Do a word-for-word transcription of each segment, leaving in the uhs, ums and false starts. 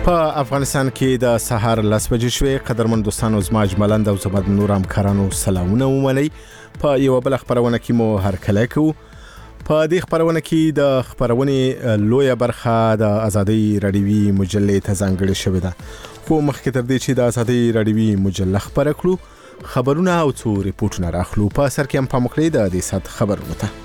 په افغانستان کې د سهار لس بجې شوې. قدرمن دوستانو زما اجملند او زما د نور همکارانو سلامونه ومنئ. په یو بل خبرونه کې مو هرکلی کوو. په دې خبرونه کې د خبرونې لویه برخه د ازادي رادیوي مجلې ته ځانګړې شوې ده. خو مخکې تر دې چې د ازادي رادیوي مجله خبره کړو، خبرونه او څو ریپورتونه راخلو. په سر کې هم پام وکړئ د دې سات خبرونه ته.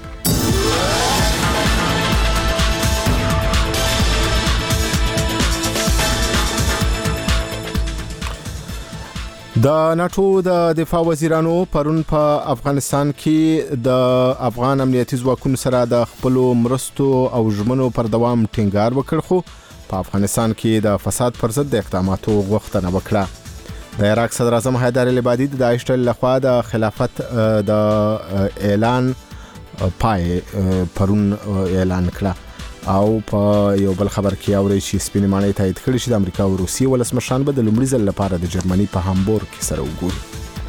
د ناتو د دفاع وزیرانو پرون په افغانستان کې د افغان امنیتي ځواکونو سره د خپل مرستو او ژمنو پر دوام ټینګار وکړ، خو په افغانستان کې د فساد پر ضد د اقداماتو غوښتنه وکړه. د عراق صدر اعظم حیدر العبادي د داعش ډلې لخوا د خلافت د اعلان پای پرون اعلان کړه. او په یو بل خبر کې اوري چې سپینې ماڼۍ تایید کړي چې د امریکا او روسیې ولسمشران به د لومړي ځل لپاره د جرمني په هامبورګ کې سره وګوري.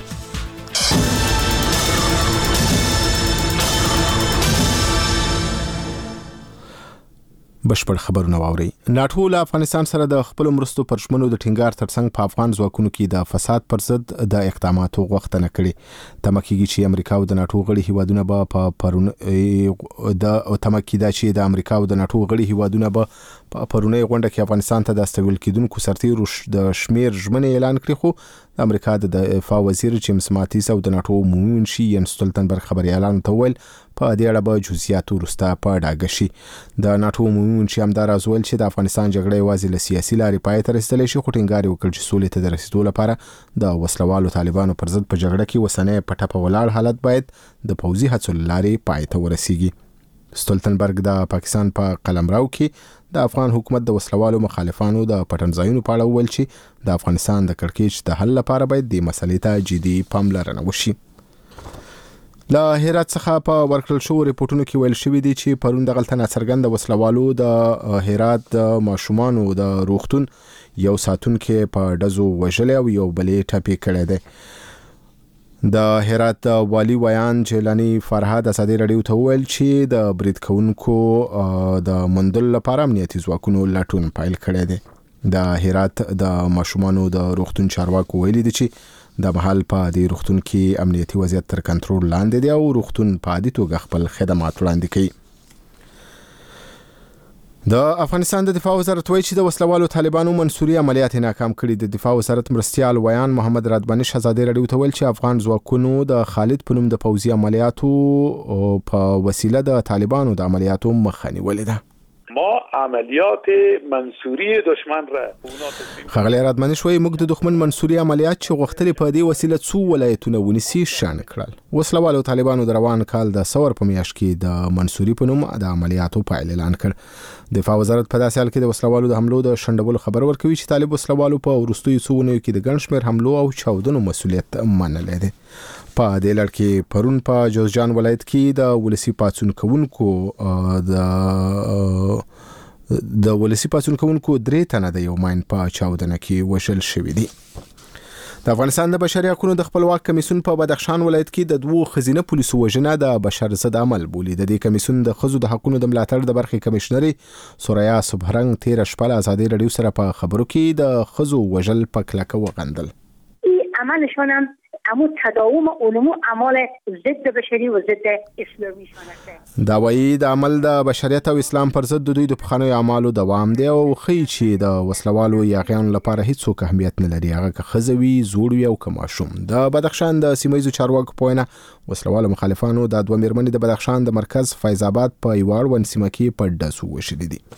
بشپړ خبرونه واوري. ناتو له افغانستان سره د خپل مرستو پر ژمنو د ټینګار ترڅنګ په افغان ځواکونو کې د فساد پر ضد د اقداماتو غوښتنه کړې. تمکیږي چې امریکا او د ناتو غړي هیوادونه به په پرون د تمکیدا چې د امریکا او د ناتو غړي هیوادونه به په پرونی غونډه کې افغانستان ته د استقبال کېدونکو سرتیرو د شمیر ژمنې اعلان کړې، خو د امریکا د دفاع وزیر جیمز ماتیس او د ناتو عمومي منشي ینس ستولتنبرګ خبري اعلان ته ویل په دې اړه به جزئیات وروسته په ډاګه شي. د ناتو عمومي منشي هم دا راز ویل چې د افغانستان جګړه یوازې له سیاسي لارې پای ته رسیدلی شي، خو ټینګار وکړ چې سولې ته د رسیدو لپاره د وسلوالو طالبانو پر ضد په جګړه کې وسنۍ په ټپه ولاړ حالت باید د پوځي هڅو لارې پای ته ورسیږي. ستولتنبرګ د پاکستان په قلمرو کې د افغان حکومت د وسلوالو مخالفانو د پټنځایونو په اړه ویل چې د افغانستان د کړکېچ د حل لپاره باید د مسلې ته جدي پاملرنه وشي. له هرات څخه په ورکړل شو ریپورتونو کې ویل شوی دی چې پرون د غلطه ناڅرګند وسلوالو د هرات د ماشومانو د روغتون یو ساتونکو په ډزو وژلې او یو بلې ټپي کړی دی. د هرات والی ویان جیلانی فرهاد ازادي رادیو ته ویل چې د برید کوونکو د مندل لپاره امنیتي ځواکونو لټون پیل کړی دی. د هرات د ماشومانو د روغتون چارواکو ویلي دي چې د محل په دې روغتون کې امنیتي وضعیت تر کنټرول لاندې دی او روغتون په عادي توګه خپل خدمات وړاندې کوي. د افغانستان د دفاع وزارت وایي چې د وسلوالو طالبانو منصوري عملیات ناکام کړي. د دفاع وزارت مرستیال ویان محمد رادباني ازادي رادیو ته ویل چې افغان ځواکونو د خالد په نوم د پوځي عملیاتو په وسیله د طالبانو د عملیاتو مخه نیولې ده. ما عملیات منصوری دشمن را خغلی رادمنی شوی موږ د دښمن منصوری عملیات چې غوښتل په دې وسیله څو ولایتونه ونیسي شان کړل. وسلوالو طالبانو د روان کال د ثور په میاشت کې د منصوری په نوم د عملیاتو پایل اعلان کړ. دفاع وزارت په داسې حال کې د وسلوالو د حملو د شندولو خبر ورکوي چې طالب وسلوالو په وروستیو څو ونیو کې د ګڼ شمېر حملو او چاودنو مسؤلیت منلی دی. په دې لړ کې پرون په جوزجان ولایت کې د ولسی پاڅون کوونکو د د ولسی پاڅون کوونکو درې تنه د یو ماین په چاودنه کې وژل شوي دي. د افغانستان د بشري حقوقو د خپلواک کمیسیون په بدخشان ولایت کې د دوو ښځینه پولیسو وژنه د بشر ضد عمل بولي. د دې کمیسیون د ښځو د حقوقو د ملاتړ د برخې کمشنري سوریا صبحرنګ تیر شپه له ازادي رادیو سره په خبرو کې د ښځو وژل په کلکه وغندل. عملشان هم امو تداوم علوم اعمال ضد بشری و ضد اسلامی شانسته. دا وایي د عمل د بشریت او اسلام پر ضد د دوی د پخوانیو اعمالو دوام دی او ښیي چې د وسلوالو یاغیانو لپاره هیڅ اهمیت نه لري، هغه که ښځه وي، زوړ وي او که ماشوم. د بدخشان د سیمه ییزو چارواکو په وینا وسلوالو مخالفانو د دوه میرمنې د بدخشان د مرکز فیض آباد په یوه اړوند سیمه کې په ډزو وژلي دي.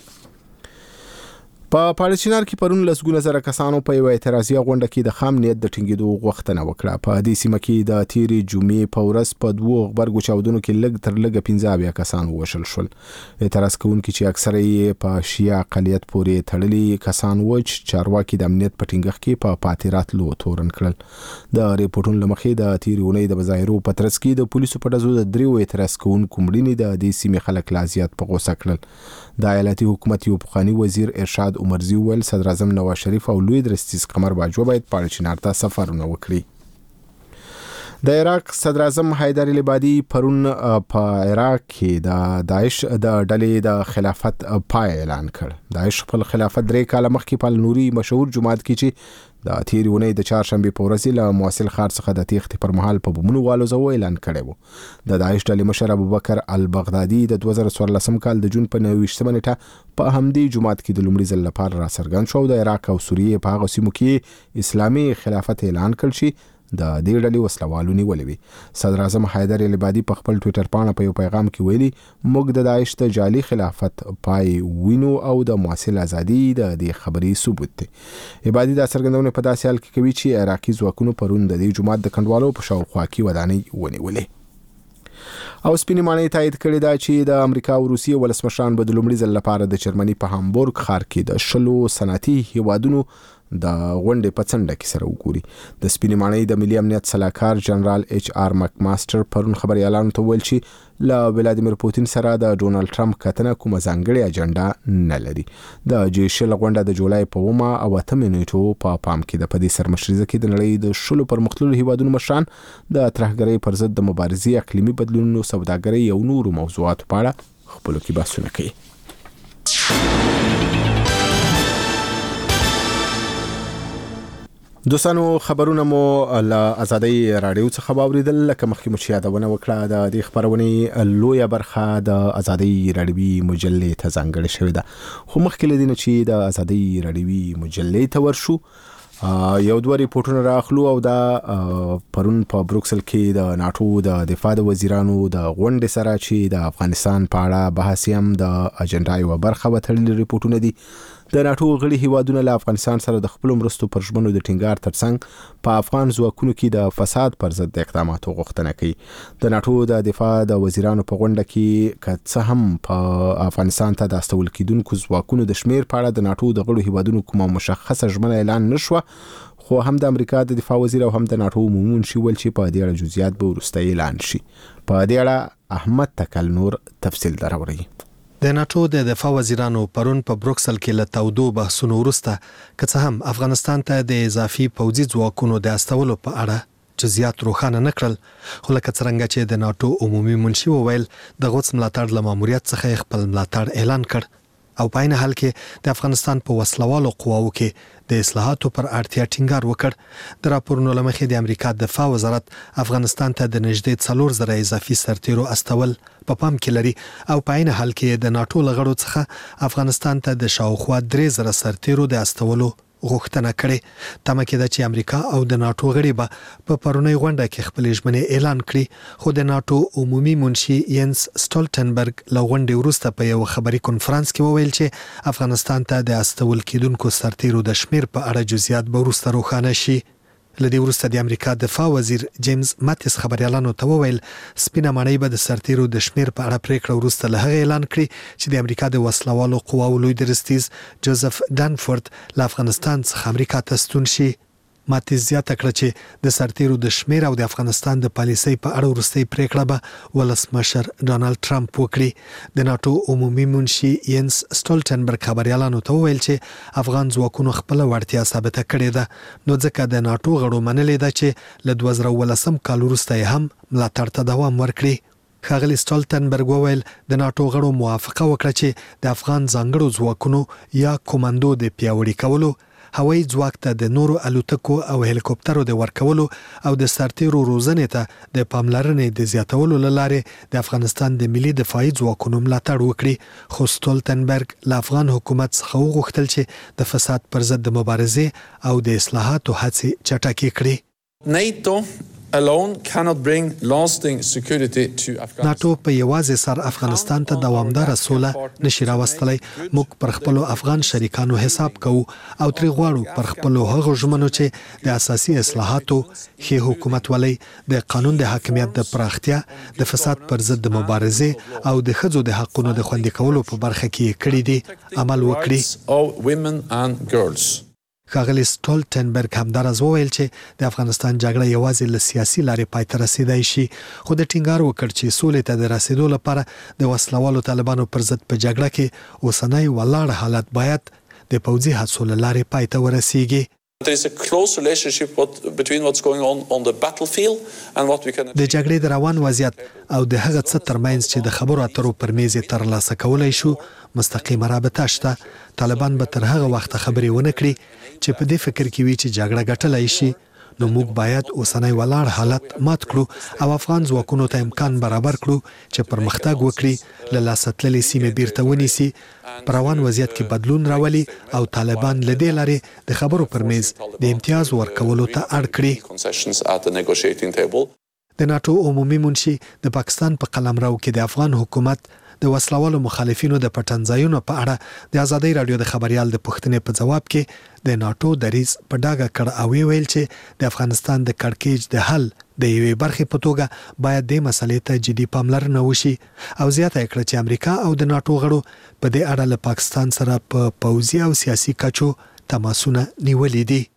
په پاړچینار کې پرون لسګونه زره کسانو په یو اعتراضي غونډه کې د خام نیت د ټینګېدو غوښتنه وکړه. په دې سیمه کې د تیرې جمعې په ورځ په دوو غبرګو چاودنو کې لږ تر لږه پنځه اویا کسان ووژل شول. اعتراض کوونکي چې اکثره یې په شیعه اقلیت پورې تړلي کسان وو چې چارواکي د امنیت په ټینګښت کې په پاتې راتلو تورن کړل. د ریپورټونو له مخې د تیرې اونۍ د مظاهرو په ترڅ کې د پولیسو په ډزو د دریو اعتراض کوونکو مړینې د دې سیمې خلک لا زیات په غوسه کړل. د ایالتي حکومت یو پخوانی وزیر ارشاد عمرزي ویل صدر اعظم نواز شریف او لوی درستیز قمر باجوه باید پاړچینار ته سفرونه وکړي. د عراق صدر اعظم حیدر العبادي پرون په عراق کې د داعش د ډلې د خلافت پای اعلان کړ. داعش خپل خلافت درې کاله مخکې په نوري مشهور جماعت کې چې د تیری ونې د چهارشنبه په ورځ له موصل ښار څخه د تیښتې پر مهال په بمونو والوزو اعلان کړی و. د داعش ډلې مشر ابوبکر البغدادي د دوه زره څوارلسم کال د جون په نهه ویشتمه نیټه په همدې جماعت کې د لومړي ځل لپاره را څرګند شو. د عراق او سوریې په هغه سیمو کې اسلامي خلافت اعلان کړ چې د دې ډلې وسلوالو نیولې وي. صدر اعظم حیدر العبادي په خپل ټوئیټر باندې په یو پیغام کې ویلي موږ د داعش د جعلي خلافت پای وینو او د موصل ازادي د دې خبري ثبوت دی. عبادي دا څرګندونه په داسې حال کې کوي چې عراقي ځواکونو پرون د دې جماعت د کنډوالو په شاوخوا کې ودانۍ ونیولې. او سپینې ماڼۍ تایید کړی دا چې د امریکا او روسیې ولسمشران به د لومړي ځل لپاره د جرمني په هامبورګ ښار کې د شلو صنعتي هیوادونو د غونډې په څنډه کې سره وګوري. د سپینې ماڼۍ د ملي امنیت سلاکار جنرال ایچ آر مک ماستر پرون خبري اعلان ته ویل چې له ولادیمیر پوتین سره د ډونالد ټرمپ کتنه کومه ځانګړې اجنډا نه لري. د جی شل غونډه د جولای په اومه او اتمه نیټو په پام کې د پدې سرمشريزه کې د نړۍ د شلو پرمختللو هیوادونو مشران د ترهګرۍ پر ضد د مبارزې اقلیمي بدلونونو سوداګرۍ او نورو موضوعاتو په اړه خپل کې بحثونه کوي. دوستانو خبرونه مو له آزادۍ رادیو څخه واوریدل. لکه مخکې مو یادونه وکړه د دې خبرونې لویه برخه د آزادۍ رادیوي مجلې ته ځانګړې شوې ده. خو مخکې لدی نه چې د آزادۍ رادیوي مجلې ته ورشو یو دوه ریپورتونه راخلو او دا پرون په بروکسل کې د ناتو د دفاع د وزیرانو د غونډې سره چې د افغانستان په اړه بحث هم د اجنډا یو برخه وتړلې ریپورتونه دي. د ناتو غړي هیوادونه له افغانستان سره د خپل مرستو پر ژمنو د ټینګار ترڅنګ په افغان ځواکونو کې د فساد پر ضد اقداماتو غوښتنه کوي. د ناتو د دفاع د وزیرانو په غونډه کې که څه هم په افغانستان ته د استول کېدونکو ځواکونو د شمیر په اړه د ناتو د غړو هیوادونو کومه مشخصه ژمنه اعلان نشوه، خو هم د امریکا د دفاع وزیر او هم د ناتو عمومي منشي ول چې په دې اړه جزئیات به وروسته اعلان شي. په دې اړه احمد تکل نور تفصیل دراوړي. د ناتو د دفاع وزیرانو پرون په بروکسل کې له تودو بحثونو وروسته که څه هم افغانستان ته د اضافي پوځي ځواکونو د استولو په اړه جزئیات روښانه نه کړل، خو لکه څرنګه چې د ناتو عمومي منشي وویل د غوڅ ملاتړ له ماموریت څخه خپل ملاتړ اعلان کړ او په عین حال کې د افغانستان په وسلوالو قواو کې د اصلاحاتو پر اړتیا ټینګار وکړ. د راپورونو له مخې د امریکا دفاع وزارت افغانستان ته د نږدې څلور زره اضافي سرتیرو استول په پام کې لري او په عین حال کې د ناتو لغړو څخه افغانستان ته د شاوخوا درې زره سرتیرو د استولو غوښتنه کړې. تمه کېده چې امریکا او د ناتو غړي به په پرونی غونډه کې خپل ژمنې اعلان کړي، خو د ناتو عمومي منشي ینس سټولټنبرګ له غونډې وروسته په یو خبري کنفرانس کې وویل چې افغانستان ته د استول کېدونکو سرتیرو د شمیر په اړه جزئیات به وروسته روښانه شي. لدی وروسته د امریکا دفاع وزیر جیمز ماتیس خبريالانو ته وویل سپینه ماڼۍ به د سرتیرو د شمیر په اړه پریکړه وروسته له هغه اعلان کړي چې د امریکا د وسلوالو قواو لوی درستیز جوزف دانفورد له افغانستان څخه امریکا ته ستون شي. ماتیس زیاته کړه چې د سرتیرو د شمیر او د افغانستان د پالیسۍ په اړه وروستۍ پریکړه به ولسمشر ډونالد ټرمپ وکړي. د ناتو عمومي منشي ینس سټولټنبرګ خبريالانو ته وویل چې افغان ځواکونو خپل وړتیا ثابته کړې ده، نو ځکه د ناتو غړو منلې ده چې له دوه زره ولسم کال وروسته هم ملاتړ ته دوام ورکړي. ښاغلي سټولټنبرګ وویل د ناتو غړو موافقه وکړه چې د افغان ځانګړو ځواکونو یا کوماندو د پیاوړي کولو، هوایي ځواک ته د نورو الوتکو او هلیکوپټرو د ورکولو او د سرتیرو روزنې ته د پاملرنې د زیاتولو لاره د افغانستان د ملي دفاعي ځواکونو ملاتړ وکړي. خو سټولټنبرګ له افغان حکومت څخه وغوښتل چې د فساد پر ضد د مبارزې او د اصلاحاتو هڅې چټکې کړي. NATO alone cannot bring lasting security to Afghanistan. ناتو په یوازې سر افغانستان ته دوامدار سوله نشي راوستلی. موږ پر خپل افغان شریکانو حساب کوو او تری غواړو پر خپل هغو ژمنو چې د اساسي اصلاحاتو، ښه حکومت ولۍ، د قانون د حاکمیت د پراختیا، د فساد پر ضد د مبارزې او د ښځو د حقونو د خوندي کولو په برخه کې کړي دي عمل وکړي. ښاغلي سټولټنبرګ همدارز وویل چې د افغانستان جګړه یوازې له سیاسي لارې پای ته رسیدای شي، خو د ټینګار وکړ چې سولې ته د رسیدو لپاره د وسلوالو طالبانو پر ضد په جګړه کې اوسنی ولاړ حالت باید د پوځي هڅو له لارې پای ته ورسیږي. There is a close relationship what, between what's going on on the battlefield and what we can د جګړې د روان وضعیت او د هغه څه ترمنځ چې د خبرو اترو پر میز ترلاسه کولای شو مستقیمه رابطه شته. طالبان به تر هغه وخت خبرې ونه کړي چې په دې فکر کې وي چې جګړه ګټلای شي. نو موږ باید اوسنۍ ولاړ حالت مات کړو او افغان ځواکونو ته امکان برابر کړو چې پرمختګ وکړي، له لاسه تللې سیمې بیرته ونیسي، پر روان وضعیت کې بدلون راولي او طالبان له دې لارې د خبرو پر میز د امتیاز ورکولو ته اړ کړي. د ناتو عمومي منشي د پاکستان په قلمرو کې د افغان حکومت د وسلوالو مخالفینو د پټنځایونو په اړه د ازادۍ رادیو د خبريال د پښتنې په جواب کې د ناتو دریځ په ډاګه کړ او ویل چې د افغانستان د کړکېچ د حل د یوې برخې په توګه باید د مسلې ته جدي پاملرنه وشي او زیاته کړ چې امریکا او د ناتو غړو په دې اړه له پاکستان سره په پوځي او سیاسي کچو تماسونه نیولې دي.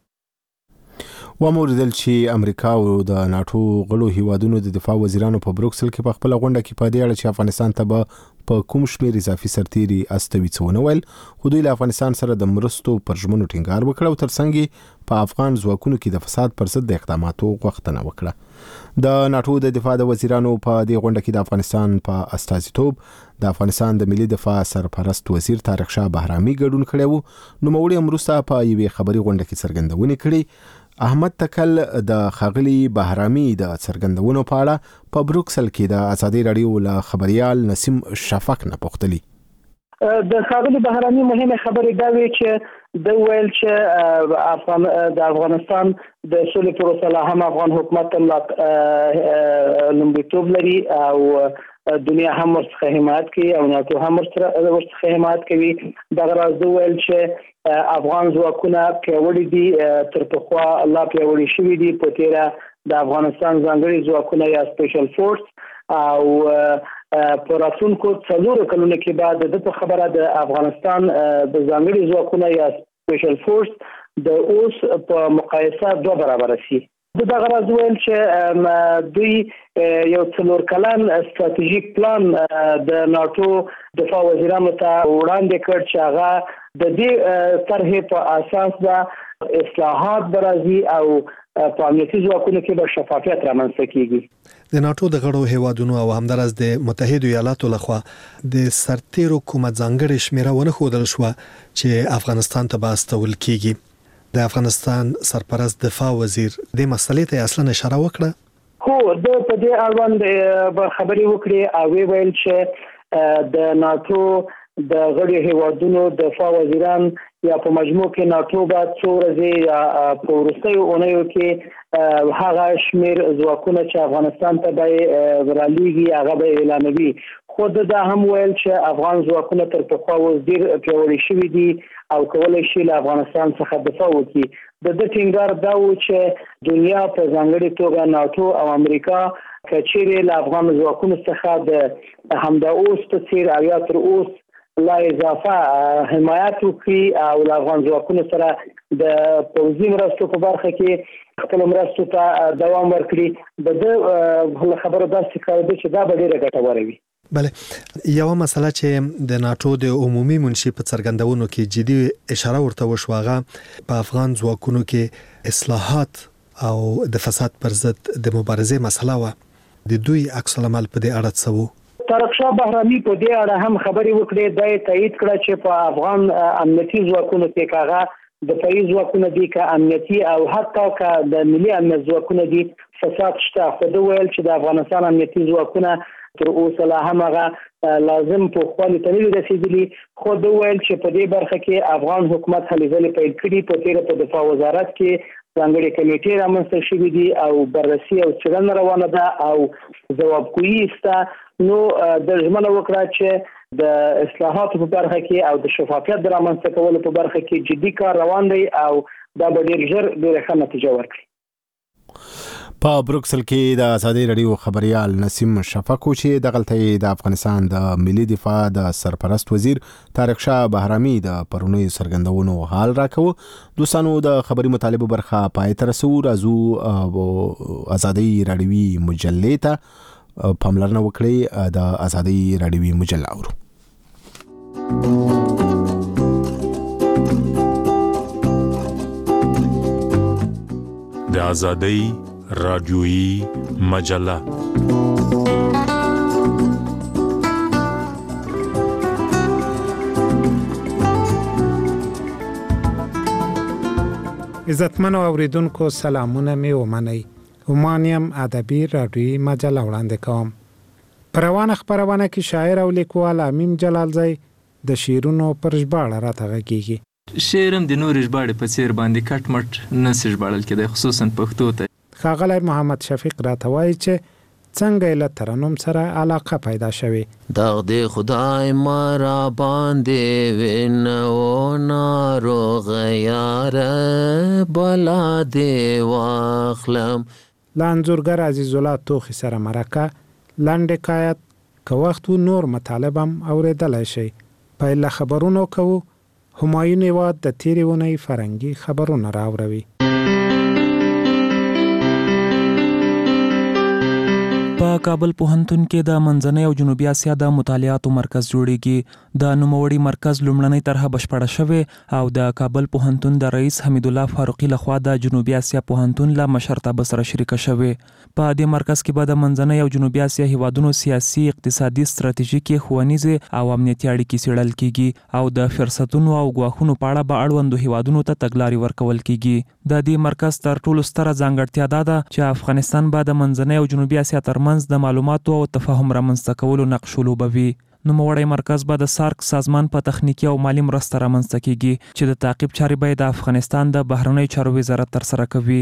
وموردل چې امریکا او د ناتو غړو هیوادونو د دفاع وزیرانو په بروکسل کې په خپل غونډه کې په دې اړه چې افغانستان ته به په کوم شمېر اضافي سرتیري استوي څونه ویل، خو دوی له افغانستان سره د مرستو پر ژمنو ټینګار وکړ او ترڅنګ په افغان ځواکونو کې د فساد پر ضد د اقداماتو غوښتنه وکړه. د ناتو د دفاع د وزیرانو په دې غونډه کې د افغانستان په استازیتوب د افغانستان د ملي دفاع سرپرست وزیر طارق شاه بهرامي ګډون کړی و. نو موړي امروسته په یوې خبري غونډه کې څرګندونه کړې. احمد تکل د خغلی بهرامي د څرګندونو په اړه په بروکسل کې د ازادي رادیو له خبريال نسیم شفق نه پوښتلی. د خغلی بهرامي مهمه خبره دا وی چې د ویل چې افغان د افغانستان د سولې پروسه لا هم افغان حکومت لا لومړیتوب لري او دنیا هم ورڅخه حمایت کوي او ناتو هم ورڅخه حمایت کوي. دغه راز د ویل چې افغان ځواکونه پیاوړي دي، تر پخوا الله پیاوړي شوي دي. په تیره د افغانستان ځانګړي ځواکونه یا سپیشل فورس او په راتلونکو څلورو کلونو کې بعد د خبره د افغانستان د ځانګړي ځواکونه یا سپیشل فورس د اوس په مقایسه دوه برابر شي. دغه راز ویل چې دوی یو څلور کلن ستراتیژیک پلان د ناتو دفاع وزیرانو ته وړاندې کړ چې هغه د دې طرحې په اساس د اصلاحات برازي او په امنیتي ځواکونو کې به شفافیت رامنځته کیږي. د ناتو د غړو هیوادونو او همدارس د متحده ایالاتو لخوا د سرتیرو کومه ځانګړې شمیره ونه ښودل شو چې افغانستان ته به استول کیږي. د افغانستان سرپرست دفاع وزیر د مسلې ته اصلا اشاره وکړه. خو د په دې اړوند خبرې وکړې او ویل چې د ناتو د غړي هیوادونو دفاع وزیران یا په مجموع کې ناتو بعد څو ورځې یا په وروستیو اونیو کې هغه شمیر ځواکونه چې افغانستان ته به رالیږي هغه به اعلانوي. خود دا هم ویل چې افغان ځواکونه تر پخوا اوس ډیر پیاوړي شوي دي او کولای شي له افغانستان څخه دفاع وکړي. د دې ټینګار دا و چې دنیا په ځانګړي توګه ناتو او امریکا کچېرې له افغان ځواکونو څخه د همدا اوس په څیر او یا تر اوس لا اضافه حمایت وکړي او له افغان ځواکونو سره د پوځي مرستو په برخه کې خپل مرستو ته دوام ورکړي. د دې خبره داسې کوي چې دا به ډیره ګټوره وي. بله، یو مسله چې د ناتو د عمومي منشي په څرګندونو کې جدي اشاره ورته وشو هغه په افغان ځواکونو کې اصلاحات او د فساد پر ضد د مبارزې مسله و. د دوی عکس العمل په دې اړه څه و؟ طارق شاه بهرامي په دې اړه هم خبرې وکړې. دا تایید کړه چې په افغان امنیتي ځواکونو کې کاغه د فایز ځواکونه دي که امنیتي او حتی که د ملي امنیت ځواکونه دي فساد شته. خو دا ویل چې د افغانستان امنیتي ځواکونه تر اوسه لا هم هغه لازم په خپل تنوي رسیدلی. خو دا ویل چې په دې برخه کې افغان حکومت هلې ځلې پیل کړي. په تیره په دفاع وزارت کې ځانګړي کمیټې رامنځته شوې دي او بررسي او څېړنه روانه ده او ځوابګویي شته. نو د ژمنه وکړه چې د اصلاحاتو په برخه کې او د شفافیت د رامنځته کولو په برخه کې جدي کار روان دی او دا به ډېر ژر ډېره ښه نتیجه ورکړي. په بروکسل کې د ازادي رادیو خبريال نسیم شفق چې دغلته د افغانستان د ملي دفاع د سرپرست وزیر طارق شاه بهرامي د پرونی سرګندونو حال راکو. دوستانو د خبري مطالبه برخه پای تر سو راځو ازادي رادیوي مجلې ته پاملرنه وکړي. د ازادي رادیوي مجله اورو. د آزادۍ رادیویي مجله. عزتمنو اوریدونکو سلامونه می ومنئ. ومانیم ادبی رادیویي مجله وړاندې کوم. په روانه خپرونه کې شاعر او لیکوال امیم جلالزی د شعرونو پر ژباړه راته غږیږي. شعرم د نور ژباړې په څیر باندې کټ مټ نه سي ژباړل کېدی، خصوصا پښتو ته. ښاغلی محمد شفیق راته وایي چې څنګه یې له ترنم سره علاقه پیدا شوې. دغ دې خدای ما را باندې وینو ناروغ یاره بلا دې واخلم. له انځورګر عزیز الله توخي سره مرکه لنډ حکایت که وخت و نور مطالب هم اورېدلی شئ. پیل خبرونو کوو. همایون هیواد د تیرې اونۍ فرهنګي خبرونه راوروي. په کابل پوهنتون کې د منځنۍ او جنوبي اسیا د مطالعاتو مرکز جوړیږي. د نوموړي مرکز لومړنۍ طرحه بشپړه شوې او د کابل پوهنتون د رئیس حمید الله فاروقي لخوا د جنوبي اسیا پوهنتون له مشرتابه سره شریکه شوې. په دې مرکز کې به د منځنۍ او جنوبي اسیا هیوادونو سیاسي، اقتصادي، ستراتیژیکي، ښوونیزې او امنیتي اړیکې څېړل کیږي او د فرصتونو او ګواښونو په اړه به اړوندو هیوادونو ته تګلارې ورکول کیږي. د دې مرکز تر ټولو ستره ځانګړتیا دا ده چې افغانستان به د منځنۍ او جنوبي اسیا ترمنځ د معلوماتو او تفاهم رامنځته کولو نقش ولوبوي. نوموړی مرکز به د سارک سازمان په تخنیکی او مالی مرسته رامنځته کیږي چې د تعقیب چارې به د افغانستان د بهرنیو چارو وزارت ترسره کوي.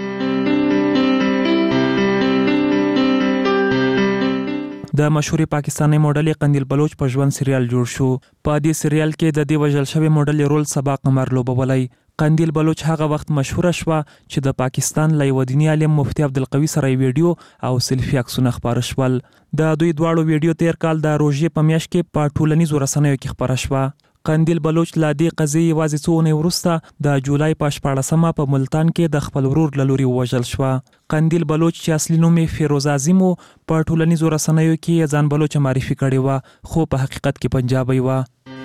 د مشهورې پاکستاني موډلې قندیل بلوچ په ژوند سریال جوړ شو. په دې سریال کې د دې وژل شوې موډلې رول سبا قمر لوبولی. قندیل بلوچ هغه وخت مشهوره شوه چې د پاکستان له یوه دیني عالم مفتي عبدالقوي سره یې ویډیو او سیلفي عکسونه خپاره شول. د دوی دواړو ویډیو تیر کال د روژې په میاشت کې په ټولنیزو رسنیو کې خپره شوه. قندیل بلوچ له دې قضیې یوازې څو اونۍ وروسته د جولای په شپاړسمه په ملتان کې د خپل ورور له لوري ووژل شوه. قندیل بلوچ چې اصلي نوم یې فیروز اعظم و، په ټولنیزو رسنیو کې یې ځان بلوچ معرفي کړې وه، خو په حقیقت کې پنجابی وه.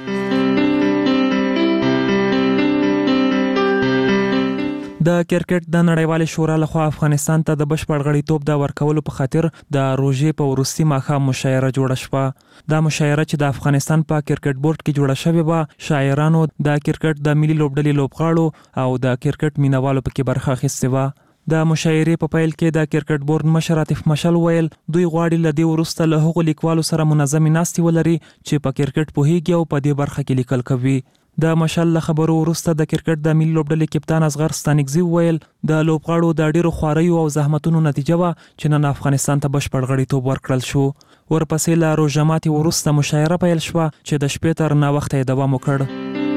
د کرکټ د نړیوالې شورا لخوا افغانستان ته د بشپړ غړیتوب د ورکولو په خاطر د روژې په وروستي ماښام مشاعره جوړه شوه. دا مشاعره چې د افغانستان په کرکټ بورډ کې جوړه شوې وه، شاعرانو، د کرکټ د ملي لوبډلې لوبغاړو او د کرکټ مینوالو پکې برخه اخیستې وه. د مشاعرې په پیل کې د کرکټ بورډ مشر عاطف مشل ویل دوی غواړي له دې وروسته له هغو لیکوالو سره منظمې ناستې ولري چې په کرکټ پوهیږي او په دې برخه کې لیکل کوي. د مشل له خبرو وروسته د کرکټ د ملي لوبډلې کپتان اصغر ستانکزي وویل د لوبغاړو د ډیرو خواریو او زحمتونو نتیجه وه چې نن افغانستان ته بشپړ غړیتوب ورکړل شو. ورپسې له روژه ماتي وروسته مشاعره پیل شوه چې د شپې تر ناوخته یې دوام وکړ.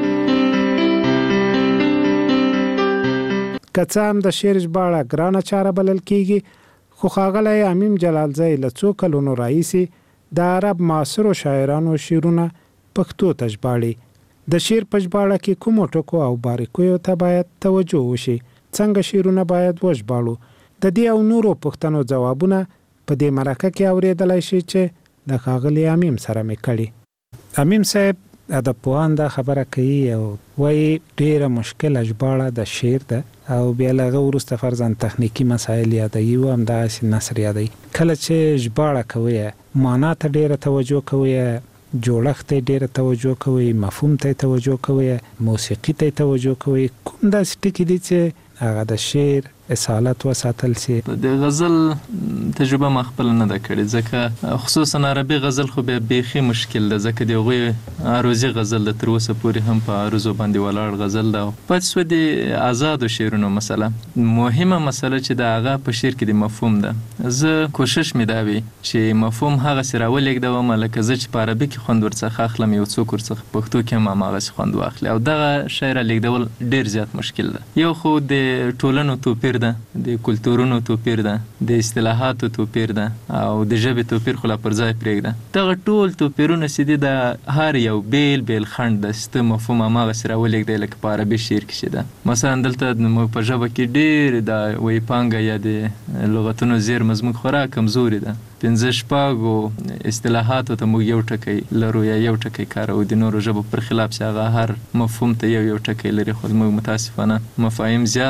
که څه هم د شعر ژباړه ګرانه چاره بلل کیږي، خو ښاغلی امیم جلالزی له څو کلونو راهیسې د عرب معاصرو شاعرانو شعرونه پښتو ته ژباړي. د شعر په ژباړه کې کومو ټکو او باریکیو ته باید توجه وشي، څنګه شعرونه باید وژباړو، د دې او نورو پوښتنو ځوابونه په دې مرکه کې اورېدلی شي چې د ښاغلي امیم سره مې کړي. امیم صاحب ادبپوهان دا خبره کوي او وایي ډېره مشکله ژباړه د شعر ده او بیا له هغه وروسته فرضاً تخنیکي مسایل یادوي او همداسې نثر یادوي. کله چې ژباړه کوئ معنا ته ډېره توجه کوئ، جوړښت ته ډېره توجه کوئ، مفهوم ته توجه کوئ، موسیقي ته توجه کوئ، کوم داسې ټکي دي چې هغه د شعر اصالت وساتل سي؟ د غزل تجربه ما خپل نه ده کړې، ځکه خصوصا عربي غزل خو به بیخي مشکل ده، ځکه د هغوی عروضي غزل د تر اوسه پورې هم په عروضو باندې ولاړ غزل ده. پاتې شوه د آزادو شعرونو مسله. مهمه مسله چې د هغه په شعر کې د مفهوم ده. زه کوشش مې دا وي چې مفهوم هغسې راولېږدوم لکه زه چې په عربي کې خوند ورڅخه اخلم، یو څوک ورڅخه پښتو کې هم هماغسې خوند واخلي، او دغه شی رالېږدول ډېر زیات مشکل ده. یو خو د ټولنو توپیر ده، د کلتورونو توپیر ده، د اصطلاحاتو توپیر ده او د ژبې توپیر خو لا پر ځای پرېږده. دغه ټول توپیرونه چې دي د هر یو بیل بیل خنډ ده چې ته مفهوم هماغسې راولېږدی لکه په عربي شعر کې چې ده. مثلا دلته زموږ په ژبه کې ډېر د وایي پانګه یا د لغتونو زیرمه زموږ خورا کمزورې ده. پنځه شپږو اصطلاحاتو ته موږ یو ټکی لرو یا یو ټکی کاروو، د نورو ژبو پر خلاف چې هغه هر مفهوم ته یو یو ټکی لري، خو زموږ متاسفانه مفاهیم زیات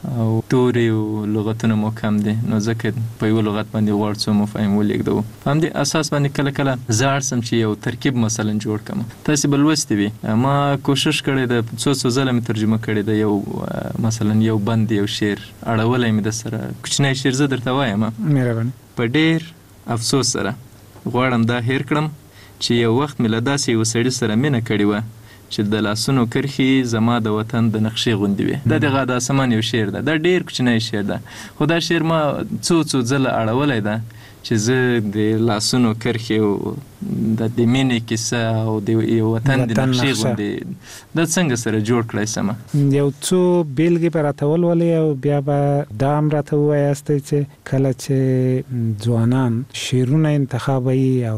او توري او لغتونه مو کم دي، نو ځکه په یو لغت باندې غواړ څو مفاهیم ولیکدو. په همدې اساس باندې کله کله زه اړ سم چې یو ترکیب مثلا جوړ کړم. تاسو به لوستي وي ما کوشش کړی د څو څو ځله مې ترجمه کړې ده، یو مثلا یو بند یو شعر اړولی مې د سره کوچنی شعر زه درته وایم. مهرباني. په ډېر افسوس سره غواړم دا هیر کړم چې یو وخت مې له داسې یو سړي سره مینه کړې وه چې د لاسونو کرښې زما د وطن د نقشې غوندې وي. دا د غاده آسمان یو شعر ده، دا ډېر کوچنی شعر ده، خو دا شعر ما څو څو ځله اړولی ده چې زه د لاسونو کرښې او د د مینې کیسه او د یو وطن د نقشې غوندې دا څنګه سره جوړ کړی سمه. یو څو بیلګې به راته ولولئ او بیا به دا هم راته ووایاستئ چې کله چې ځوانان شعرونه انتخابوي او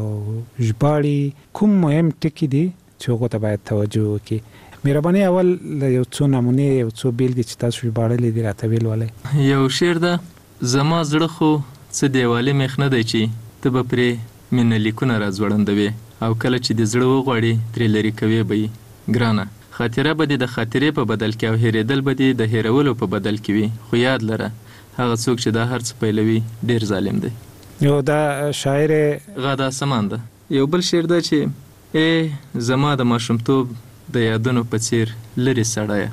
ژباړي کوم مهم ټکي دي چې هغو ته باید توجه وکړي. مهرباني اول یو څو نمونې یو څو بیلګې چې تاسو ژباړلې دي راته ویلولئ. یو شعر ده: زما زړه خو څه دیوالي میخ نه دی چې ته به پرې مینه لیکونه را ځوړندوې، او کله چې د زړه وغواړي ترې لرې کوې به یې ګرانه. خاطره به دې د خاطرې په بدل کې او هېرېدل به دې د هېرولو په بدل کې وي، خو یاد لره هغه څوک چې دا هر څه پیلوي ډېر ظالم دی. یو دا شاعر غاده آسمان ده. یو بل شعر ده چې ای زما د ماشومتوب د یادونو په څیر لرې سړیه،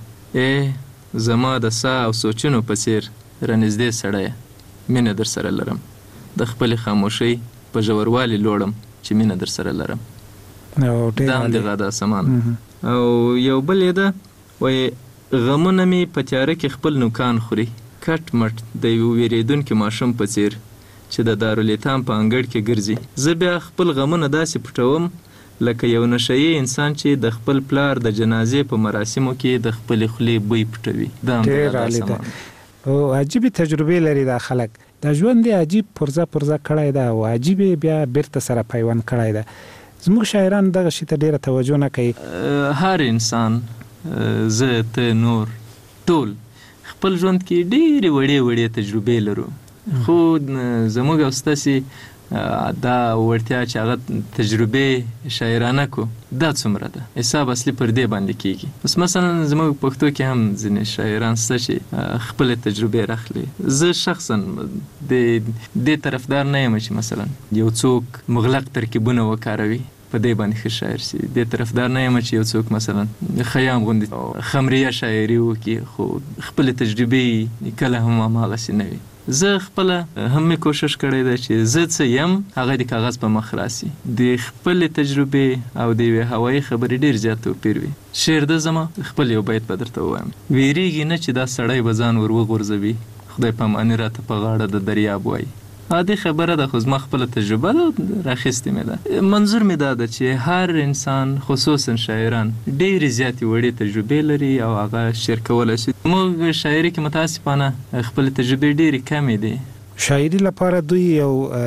ای زما د ساه او سوچونو په څیر رانږدې سړیه، مینه در سره لرم، د خپلې خاموشۍ په ژوروالي لوړم چې مینه در سره لرم. دا هم د غاده آسمان. او یو بل یې ده وایي غمونه مې په تیاره کې خپل نوکان خوري، کټ مټ د یو ویرېدونکي ماشوم په څیر چې د دارالایتام په انګړ کې ګرځي. زه بیا خپل غمونه داسې پټوم لکه یو نشهیي انسان چې د خپل پلار د جنازې په مراسمو کې د خپلې خولې بوی پټوي. دا هم د غاده آسمان. او عجیبې تجربې لري دا خلک، دا ژوند یې عجیب پرزه پرزه کړی ده او عجیبې بیا بیرته سره پیوند کړی ده. زموږ شاعران دغه شي ته ډېره توجه نه کوي. هر انسان، زه ته نور ټول خپل ژوند کې ډېرې وړې وړې تجربې لرو، خو زموږ او ستاسې دا وړتیا چې هغه تجربې شاعرانه کو دا څومره ده، حساب اصلي پر دې باندې کېږي. اوس مثلا زموږ پښتو کې هم ځینې شاعران شته چې خپلې تجربې راخلي. زه شخصا د دې طرفدار نه یم چې مثلا یو څوک مغلق ترکیبونه وکاروي په دې باندې ښه شاعر سي. دې طرفدار نه یم چې یو څوک مثلا خیام غوندې خمریه شاعري وکړي خو خپلې تجربې کله هم هماغسې نه وي. زه خپله هم مې کوشش کړی ده چې زه څه یم هغه د کاغذ په مخ راسي. د خپلې تجربې او د یوې هوایي خبرې ډېر زیات توپیر وي. شعر ده زما خپل یو بیت به درته ووایم: ویریږي نه چې دا سړی به ځان ور وغورځوي، خدای پاماني راته په غاړه د دریاب وایي. عادي خبره ده خو زما خپله تجربه ده راخیستې مې ده. منظور مې دا ده چې هر انسان خصوصا شاعران ډېرې زیاتې وړې تجربې لري او هغه شعر کولی شي. موږ شاعري کې متاسفانه خپلې تجربې ډېرې کمې دي. شاعري لپاره دوی یو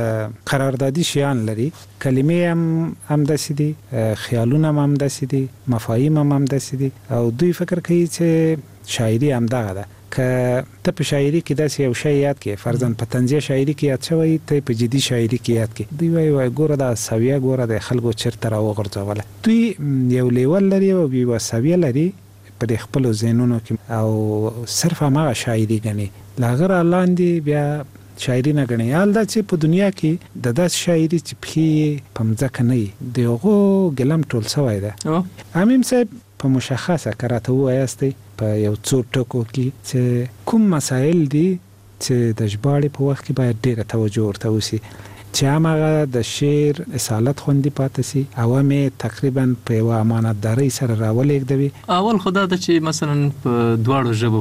قراردادي شیان لري، کلمې هم همداسې دي، خیالونه هم همداسې دي، مفاهیم هم همداسې دي، او دوی فکر کوي چې شاعري همدغه ده. که ته په شاعري کې داسې یو شی یاد کړې، فرضاً په طنزیه شاعري کې یاد شوی، ته په جدي شاعري کې یاد کړې، دوی وایي وایي ګوره دا سویه ګوره د خلکو چېرته راوغورځوله. دوی یو لیول لري او یوه سویه لري په دې خپلو ذهنونو کې او صرف هماغه شاعري ګڼي، له هغه را لاندې بیا شاعري نه ګڼي. حال دا چې په دنیا کې د داسې شاعري چې پښې په مځکه نه وي د هغو ګلم ټول سوی ده. امیم صاحب په مشخصه که راته ووایاستئ په یو څو ټکو کې چې کوم مسایل دي چې د ژباړې په وخت کې باید ډېره توجه ورته وشي چې هماغه د شعر اصالت خوندي پاتې شي او هم یې تقریبا په یوه امانتدارۍ سره راولېږدوي. اول خو دا ده چې مثلا په دواړو ژبو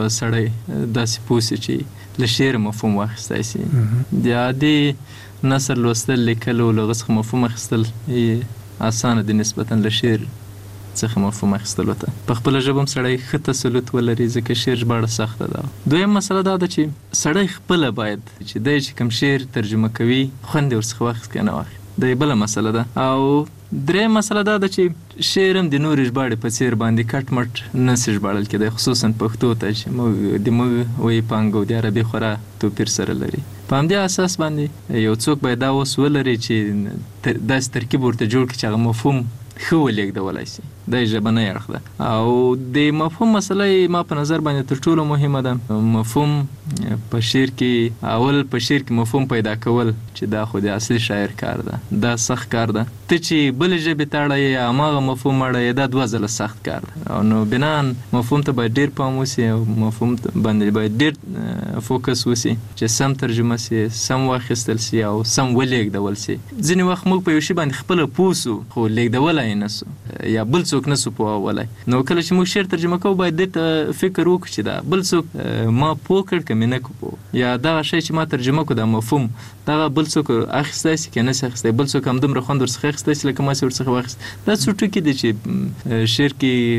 سړی داسې پوه سي چې له شعر مفهوم واخیستی سي. د عادي نثر لوستل، لیکل او له هغه څخه مفهوم اخیستل اسانه دي نسبتا له شعر څخه مفهوم اخیستلو ته. په خپله ژبه هم سړی ښه تسلط ولري ځکه شعر ژباړه سخته ده. دویم مسله دا ده چې سړی خپله باید چې دی چې کوم شعر ترجمه کوي خوند یې ورڅخه واخیست که نه واخلي، دا یې بله مسله ده. او دریم مسله دا ده چې شعر هم د نورې ژباړې په څېر باندې کټ مټ نه سي ژباړل کېدی، خصوصا پښتو ته چې موږ د موږ وایي پانګه او د عربي خورا توپیر سره لري. په همدې اساس باندې یو څوک باید دا اوس ولري چې داسې ترکیب ورته جوړ کړي چې هغه مفهوم ښه ولېږدولی شي. د ژبنی اړخ ده او د مفهوم مسله ما په نظر باندې تر ټولو مهمه ده. مفهوم په شعر کې اول په شعر کې مفهوم پیدا کول چې دا خو د اصلي شاعر کار ده، دا سخت کار ده. ته چې بل ژبې ته اړه یې هماغه مفهوم اړه یې دا دوه ځله سخت کار ده. نو بنان مفهوم ته باید ډېر پام وسي او مفهوم باندې باید ډېر فوکس وسي چې سم ترجمه سي، سم واخیستل سي او سم ولېږدول سي. ځینې وخت موږ په یو شي باندې خپله پوه سو خو لېږدولی یې نه سو یا بل څوک نه سو پوهولی. نو کله چې موږ شعر ترجمه کوو باید دې ته فکر وکړو چې دا بل څوک ما پوه کړ که مې نه کړو پوه، یا دغه شی چې ما ترجمه کړو دا مفهوم دغه بل څوک اخیستی سي که نه سي اخیستی، بل څوک همدومره خوند ورڅخه اخیستی سي لکه ما چې ورڅخه واخیست. دا څو ټکي دي چې شعر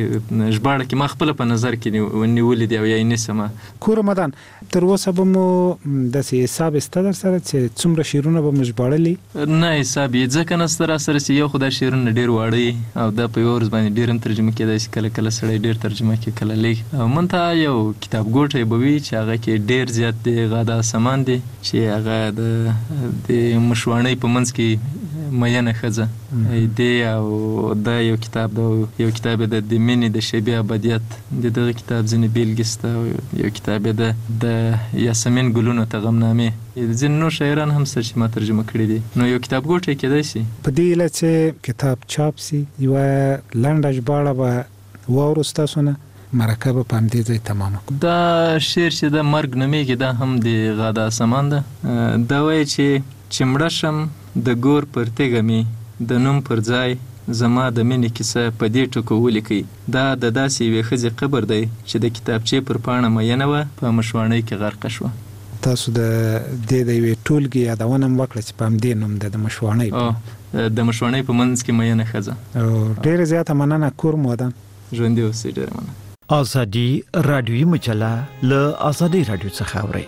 کې ژباړه کې ما خپله په نظر کې نیولي دي او یا یې نیسم. کور مدان تر اوسه به مو داسې حساب شته در سره چې څومره شعرونه به مو ژباړلي؟ نه حساب یې ځکه نسته را سره چې یو خو دا شعرونه ډېر واړه او دا په یوه ورځ باندې ډېر هم ترجمه کېدای شي، کله کله سړی ډېر ترجمه کوي کله لږ. او منتها یو کتاب ګوټی به وي چې هغه کې ډېر زیات د غاده سامان دی چې هغه د د مشواڼۍ په منځ کې میینه ښځه دی او دا یو کتاب دی. یو کتاب دی د مینې د شیبې ابدیت، د دغه کتاب ځینې بیلګې شته. یو کتاب دی د یاسمین ګلونو ته غمنامې، ځینې نور شاعران هم شته چې ما ترجمه کړي دي. نو یو کتاب ګوټی کېدای شي. په دې هیله چې کتاب چاپ سي یوه لنډه ژباړه به واورو ستاسو نه، مرکه به په همدې ځای تمامه کړو. دا شعر چې د مرګ نومیږي دا هم د غاده سامان ده. دا وایي چې چې مړه شم د ګور پر تیږه مې د نوم پر ځای زما د مینې کیسه په دې ټکو ولیکئ. دا د داسې یوې ښځې قبر دی چې د کتابچې پر پاڼه میینه وه په مشواڼۍ کې غرقه شوه. تاسو د دې د یوې ټولګې یادونه هم وکړه چې په همدې نوم ده د مشواڼۍ د مشواڼۍ په منځ کې میینه ښځه. ډېره زیاته مننه کور مودان. ژوندي اوسئ. ډېره مننه. ازادي رادیوي مجله له ازادي رادیو څخه اورئ.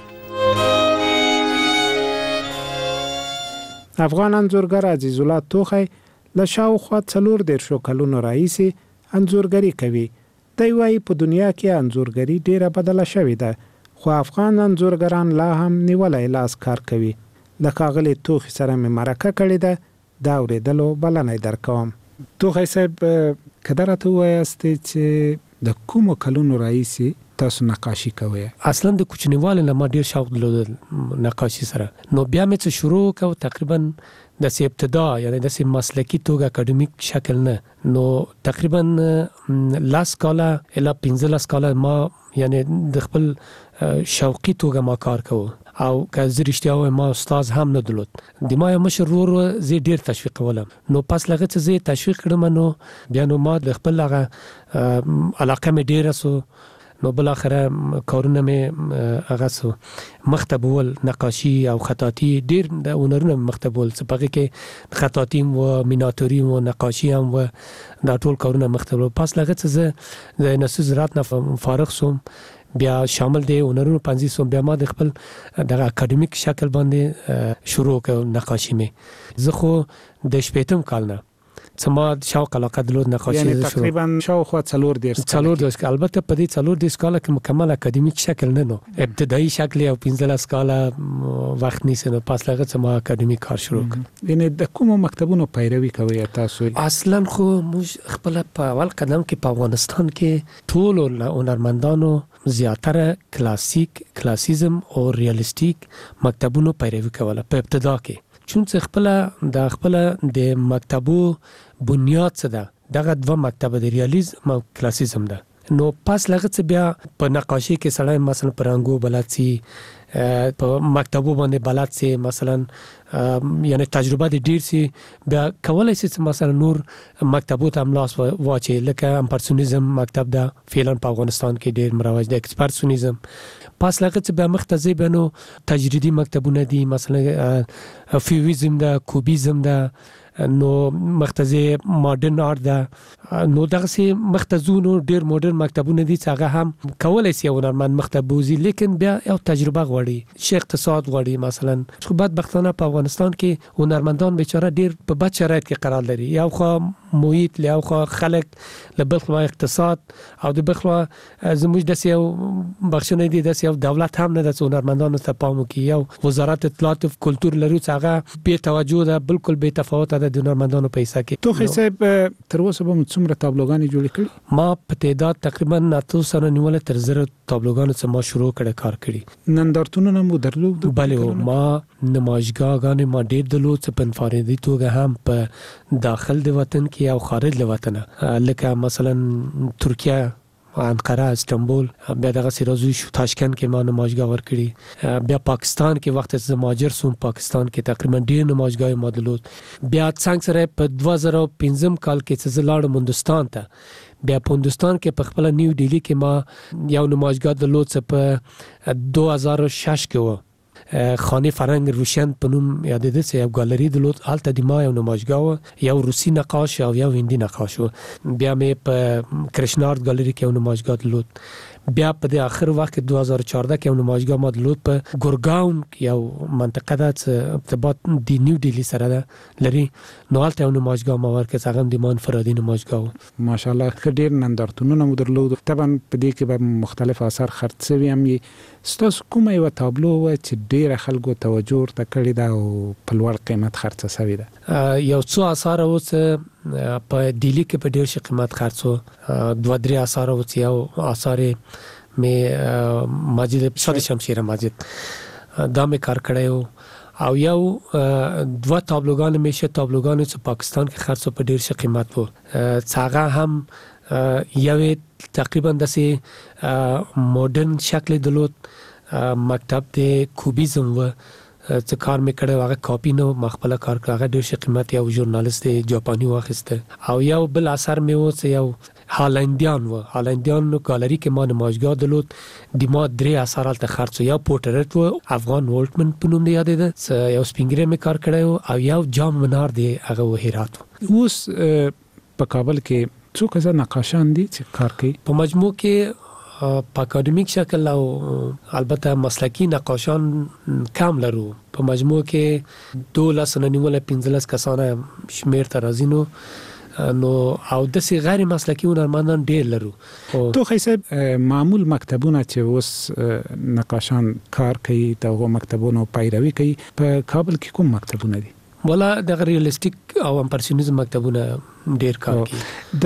افغان انځورګر عزیز الله توخی له شاوخوا څلور دېرشو کلونو راهیسې انځورګري کوي. دی وایي په دنیا کې انځورګري ډېره بدله شوې ده، خو افغان انځورګران لا هم نیولی لاس کار کوي. له ښاغلي توخي سره مې مرکه کړې ده، دا اورېدلو بلنه یې درکوم. توخی صاحب که دا راته ووایاستې چې د کومو کلونو راهیسې تاسو نقاشي کوئ؟ اصلا د کوچنیوالي نه ما ډېر شوق درلود نقاشي سره. نو بیا مې څه شروع وکړ تقریبا داسې ابتدا یعنې داسې مسلکي توګه اکاډمیک شکل نه. نو تقریبا لس کاله الا پنځلس کاله ما یعنې د خپل شوقي توګه ما کار کوو او که زه رښتیا ووایم ما استاد هم نه درلود. د ما یو مشر ورور زه ډېر تشویقولم. نو پس له هغه څه زه یې تشویق کړم نو بیا نو ما د خپل هغه علاقه مې ډېره سو. نو بالاخره کارونه مې هغه سو مخته بول نقاشي او خطاطي ډېر د هنرونه مخته بول څه په هغې کې خطاطي و میناتوري و نقاشي هم و دا ټول کارونه مخته بول. پس له هغه څه زه د نسو زراعت نه فارغ سوم بیا شامل دی هنرونو پنځه سوم. بیا ما د خپل دغه اکاډمیک شکل باندې شروع کړ نقاشي مې. زه خو د شپېتم کال نه څه ما شوق علاقه درلود نقاشي. یعنی تقریبا شاوخوا څلور دېرش څلور دېرش کاله. البته په دې څلور دېرش کاله کې مکمل اکاډمیک شکل نه نو ابتدایي شکل او پنځلس کاله وخت نیسي. نو پس له هغه څه ما اکاډمیک کار شروع کړ. یعنی د کومو مکتبونو پیروي کوئ تاسو؟ اصلا خو موږ خپله په اول قدم کې په افغانستان کې ټولو هنرمندانو زیاتره کلاسیک کلاسیزم او ریالیستیک مکتبونو پیروي کوله په ابتدا کې. چون څه خپله د خپله د مکتبو بنیاد څه ده دغه دوه مکتبه د ریالیزم او کلاسیزم ده. نو پس لغه څه بیا په نقاشي کې سړی مثلا پر رنګو بلد سي، په مکتبو باندې بلد سي، مثلا یعنی تجربه د ډیر سي، بیا کولای سي مثلا نور مکتبو ته هم لاس واچي. لکه امپرسونیزم مکتب ده فعلا په افغانستان کې ډیر مروج ده، اکسپرسونیزم. پس لغه څه بیا مختزي بنو تجریدي مکتبونه دي، مثلا فیویزم ده، کوبیزم ده، نو مختزي ماډرن آرت ده. نو دغه سي مختزونو ډیر ماډرن مکتبونه دي چې هغه هم کولای سي هنرمند مکتب بوزي، لیکن بیا یو تجربه غواړي، شي اقتصاد غواړي. مثلا خو بدبختانه په افغانستان کې هنرمندان بیچاره ډیر په بد شرایط کې قرار لري. یو خو محیط له خوا خلک له بل خوا اقتصاد او د بل خوا زموږ د سیو بخښنه دي د سیو دولت هم نه د هنرمندانو ته پام کوي او وزارت اطلاعات او کلتور لري چې هغه به توجه ده بالکل به تفاوت ده د هنرمندانو پیسې کې. تو حساب تر اوسه به څومره تابلوګانې جوړې کړې؟ ما په تعداد تقریبا ناتو سره نیول تر زر تابلوګانو څخه ما شروع کړه کار کړی. نندارتونونه مو درلود؟ بله ما نمایشګاهګانې ما ډېر درلود چې په انفرادي توګه هم په داخل د وطن کې او خارج له وطن لکه مثلا ترکیه، انقره، استانبول، بیا دغه سیرازوی شو تاشکند کې ما نمایشګاه ورکړي، بیا پاکستان کې وخت چې مهاجر سوم پاکستان کې تقریبا ډېر نمایشګاه ما درلود. بیا څنګه سره په دوه زره پنځم کال کې چې زه لاړم هندوستان ته، بیا په هندوستان کې په خپل نیو ډیلی کې ما یو نمایشګاه درلود چې په دوه هزار و شش کې و، خانه فرنگ روشن په نوم یادېده چې یو ګالری درلود. هلته د ما یو نمایشګاه و، یو روسي نقاش او یو هندي نقاش و. بیا مې په کرشنارد ګالری کې یو نمایشګاه درلود. بیا په د اخر وخت دوه هزار و چهارده کې یو نمایشګاه ما درلود په ګورګاون یو منطقه ده چې ارتباط د نیو ډیلی سره ده لري، نو هلته یو نمایشګاه ما ورکړ چې هغه هم د ما انفرادي نمایشګاه و. ماشاءالله ښه ډېر نندارتونونه مو درلود. طبعا په دې کې به مختلف آثار خرڅ شوي هم یې. ستاسو کومه یوه تابلو وه چې ډېره خلکو توجه ورته کړې ده او په لوړ قیمت خرڅه شوې ده؟ یو څو آثار و چې په ډیلی کې په ډېر ښه قیمت خرڅ و. دوه درې آثار و چې یو آثار مې ماجد شاد شمشیر ماجد دا مې کار کړی و، او یو دوه تابلوګان مې شه تابلوګان چې پاکستان کې خرڅ په ډېر ښه قیمت و، چې هغه هم یوې تقریبا داسې مدرن شکل درلود، مکتب د کوبیزم و چې کار مې کړی هغه کاپي نه ما خپله کار کړی، هغه ډېر ښه قیمت یو ژورنالست جاپاني واخیسته. او یو بل اثر مې و چې یو هالندیان و، هالندیان ګالري کې ما نمایشګاه درلود، د ما درې اثر هلته خرڅ و. یو پورټریټ و افغان ولټمن په نوم یادېده چې یو سپین ږیری مې کار کړی و، او یو جام منار دی هغه و هرات و. اوس په کابل کې څو کسه نقاشان دي چې کار کوي؟ په مجموع کې په اکاډمیک شکل او البته مسلکی نقاشان کم لرو. په مجموع کې دولس نه نیولې پنځلس کسانه شمیر ته راځي، نو نو او داسې غیر مسلکی هنرمندان ډېر لرو. تو خیسه معمول مکتبونه چې اوس نقاشان کار کوي د هغو مکتبونو پیروي کوي، په کابل کې کوم مکتبونه دي؟ ولا د ریالستیک او امپرسیونیزم مکتبونه ډیر کار کوي.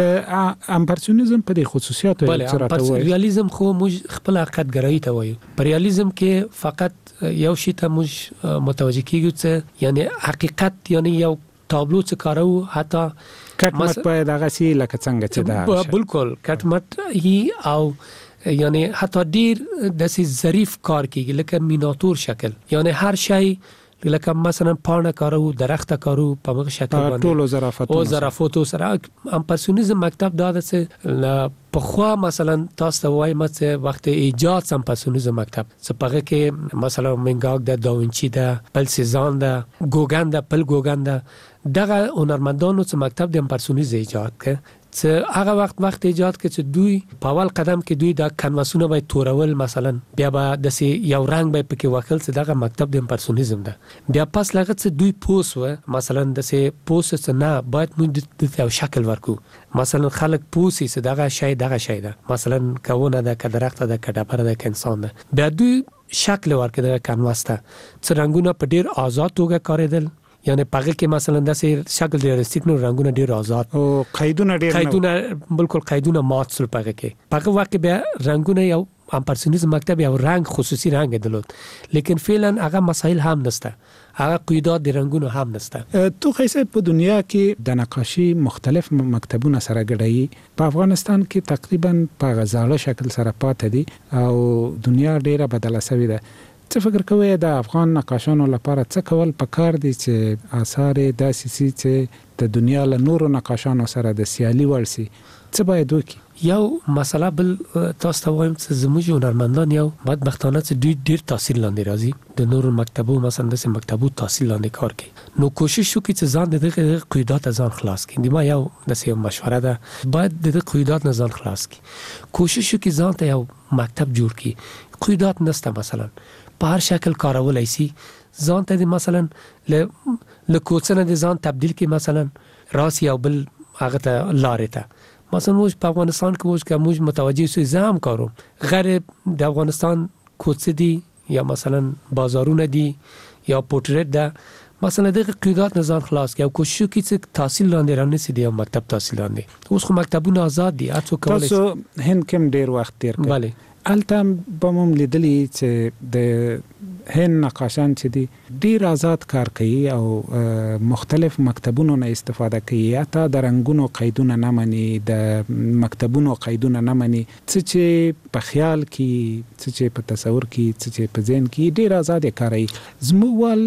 د امپرسیونیزم په دې خصوصیاتو سره راته ریالیزم خو موږ خپل حقیقت ګرایي ته وایو. په ریالیزم کې فقط یو شی ته موږ متوجه کیږو چې یعنی حقیقت یعنی یو تابلو چې کارو حتی کټ مټ په دغه سی لکه څنګه چې دا بالکل کټ مټ هی او یعنی حتی ډیر داسې ظریف کار کیږي لکه میناتور شکل، یعنی هر شی لکه مثلا پاڼه کارو، درخت کارو په مغه شکل باندې ټولو ظرافتو او ظرافتو سره. امپرسیونیزم مکتب دا ده چې په خوا مثلا تاسو ته وایم چې وخت ایجاد امپرسیونیزم مکتب چې پغه کې مثلا منګاګ د داوینچی ده، بل سیزان ده، ګوګان ده، بل ګوګان ده، دغه هنرمندانو چې مکتب د امپرسیونیزم ایجاد کړ چې هغه وخت وخت ایجاد کړ چې دوی په اول قدم کې دوی د کنواسونه به تورول، مثلا بیا به د یو رنگ به پکې وکړل چې دغه مکتب د امپرسیونیزم ده. بیا پس لغه چې دوی پوس و مثلا د سه پوس چې نه باید موږ د یو شکل ورکو، مثلا خلک پوسی چې دغه شی دغه شی ده، مثلا کونه ده، ک درخت ده، ک ډبره ده، ک انسان ده، بیا دوی شکل ورکړي د کنواس ته چې رنگونه په ډیر آزاد توګه کاریدل، یعنی پغه کې مثلا داسې شکل ریالستیک نو رنگونه ډیر آزاد او قیدونه ډیر قیدونه بالکل قیدونه مات سول. پغه کې پغه وخت بیا رنگونه یو امپرسیونیزم مکتب یو رنگ خصوصي رنگ درلود، لیکن فعلا هغه مسائل هم نسته، هغه قیودات د رنگونو هم نسته. تو خیسه په دنیا کې د نقاشي مختلف مکتبونه سره ګډي، په افغانستان کې تقریبا په غزاله شکل سره پاتې دي او دنیا ډیره بدله شوې ده. څه فکر کوئ د افغان نقاشانو لپاره څه کول پکار دي چې آثار داسې سي چې د دنیا له نورو نقاشانو سره د سیالي وړ سي؟ څه باید وکړي؟ یو مسله بل تاسو ته وایم چې زموږ هنرمندان یو بدبختانه چې دوی ډیر تاثیر لاندې راځي، د نورو مکتبو مثلا د مکتبو تاثیر لاندې کار کوي، نو کوشش وکړي چې ځان د دغه قیودات ځان خلاص کړي. ما یو د یو مشوره ده، باید د دغه قیودات نه ځان خلاص کړي، کوشش وکړي ځان ته یو مکتب جوړ کړي. قیودات نسته، مثلا په هر شکل کارولای شي، ځان ته مثلا له له کوڅنه د ځان تبدیل کړي، مثلا راس یو بل هغه ته لارې ته مثلا موږ په افغانستان کې موږ که موږ متوجه سو زام کارو غیر د افغانستان کوڅه دي یا مثلا بازارونه دي یا پورټریټ ده مثلا دغه قیودات نظام خلاص کې او کوشش کوي چې تحصیل لاندې رانیسي دی او مکتب تحصیل لاندې اوس خو مکتبونه آزاد دي هر څوک کولای تاسو هند کې ډیر وخت تیر کړی بله الته به مم لیدلی چې د هند نقاشان چې دي ډیر آزاد کار کوي او مختلف مکتبونو نه استفاده کوي حتی د رنگونو قیدونه نه مني د مکتبونو قیدونه نه مني چې په خیال کې چې په تصور کې چې په ذهن کې ډیر آزاد کار کوي زموږ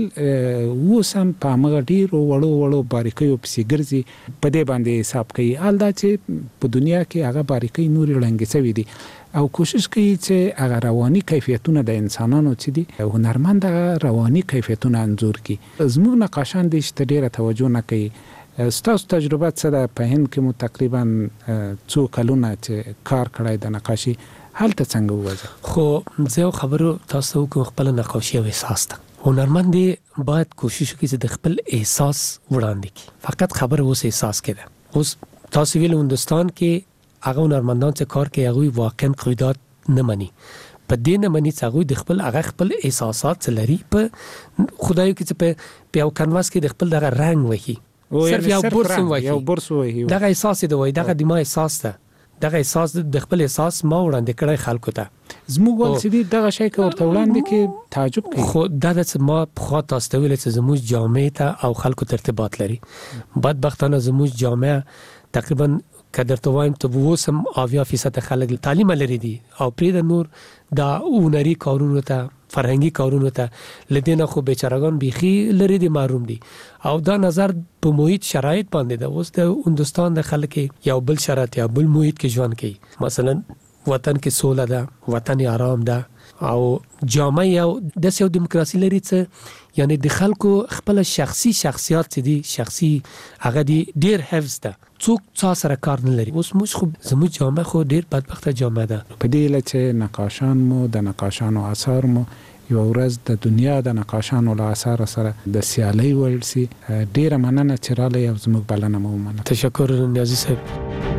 وسم په مغ ډیر وړو وړو باریکیو پسې ګرځي په دې باندې حساب کوي حال دا چې په دنیا کې هغه باریکي نور لنګ سوي دي او کوشش کوي چې هغه رواني کیفیتونه د انسانانو چې دي هنرمند رواني کیفیتونه انځور کړي زموږ نقاشان دي چې ډیره توجه نه کوي ستاسو تجربه څه ده په هند کې مو تقریبا څو کلونه چې کار کړی د نقاشي هلته څنګه وځي خو زه خبرو تاسو کوم خپل نقاشي او احساس ته هنرمند باید کوشش وکړي چې د خپل احساس وړاندې کړي فقط خبر اوس احساس کړي اوس تاسو ویل هندستان کې هغه هنرمندان چې کار کوي هغه واقعا قیودات نه مني په دې نه مني چې هغه د خپل هغه خپل احساسات لري په خدایو کې چې په یو کانواس کې د خپل دغه رنگ وهي صرف یو برس وهي یو برس وهي دغه احساس دی وای دغه د ما احساس ده دغه احساس د خپل احساس ما وړاندې کړی خلکو ته زموږ ول چې دغه شی کې ورته وړاندې کې تعجب کوي خو دا د ما خو تاسو ته ویل چې زموږ جامعه ته او خلکو ترتیبات لري بدبختانه زموږ جامعه تقریبا کدر ته وایم ته وسم اویا فیصد خلک تعلیم لري دي او پرې د نور دا اونري کارونو ته فرهنګي کارونو ته لدینه خو بیچارهګان بيخي لري دي محروم دي او دا نظر په محیط شرایط باندې ده اوس د هندستان د خلک یو بل شرایط یا بل محیط کې ژوند کوي مثلا وطن کې سوله ده وطن آرام ده او جامعه یو د سیو دیموکراسي لري څه یعنی د خلکو خپل شخصي شخصیت دي شخصي هغه دي ډیر حفظ ده څوک څا سره کار نه لري اوس موږ خو زموږ جامعه خو ډیر بدبخته جامعه ده په دې لته نقاشان مو د نقاشانو اثر مو یو ورځ د دنیا د نقاشانو له اثر سره د سیالي ورسي ډیره مننه چې را لې زموږ بلنه مو مننه تشکر نیازي صاحب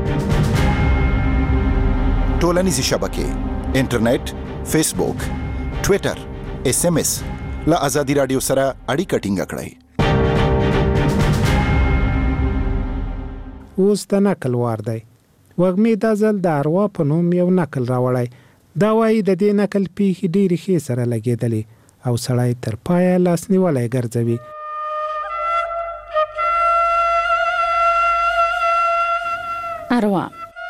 ټولنیزې شبکې انټرنیټ فیسبوک ټوئیټر اس ام اس له آزادي رادیو سره اړیکه ټینګه کړئ اوس د نقل وار دی وګمې د ځل د اروا په نوم یو نقل راوړی دا وایي د دې نقل پیښې ډېرې ښې سره لګېدلې او سړی تر پایه لاسنیولی ګرځوي اروا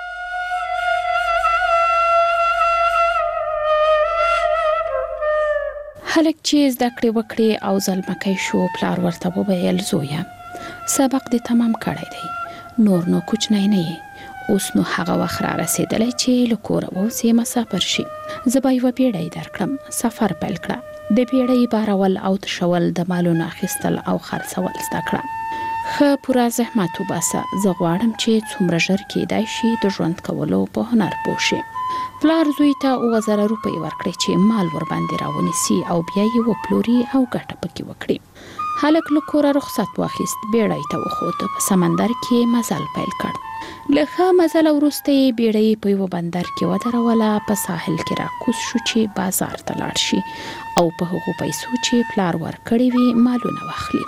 هلک چې زده کړې وکړې او ځلمکی شو پلار ورته وویل زویه سبق دې تمام کړی دی نور نو کوچنی نه یې اوس نو هغه وخت را رسېدلی چې له کوره ووځې مسافر شي زه به یوه بیړۍ درکړم سفر پیل کړه د بیړۍ بارول او تشول د مالونو اخیستل او خرڅول زده کړه ښه پوره زحمت وباسه زه غواړم چې څومره ژر کیدای شي د ژوند کولو په هنر پوه شي پلار زوی ته اووه زره روپۍ ورکړې چې مال ورباندې راونیسي او بیا یې وپلوري او ګټه پکې وکړي هلک له کوره رخصت واخیست بیړۍ ته وخوت په سمندر کې مزل پیل کړ له ښه مزل وروسته یې بیړۍ په یوه بندر کې ودروله په ساحل کې راکوز شو چې بازار ته لاړ شي او په هغو پیسو چې پلار ورکړې وي مالونه واخلي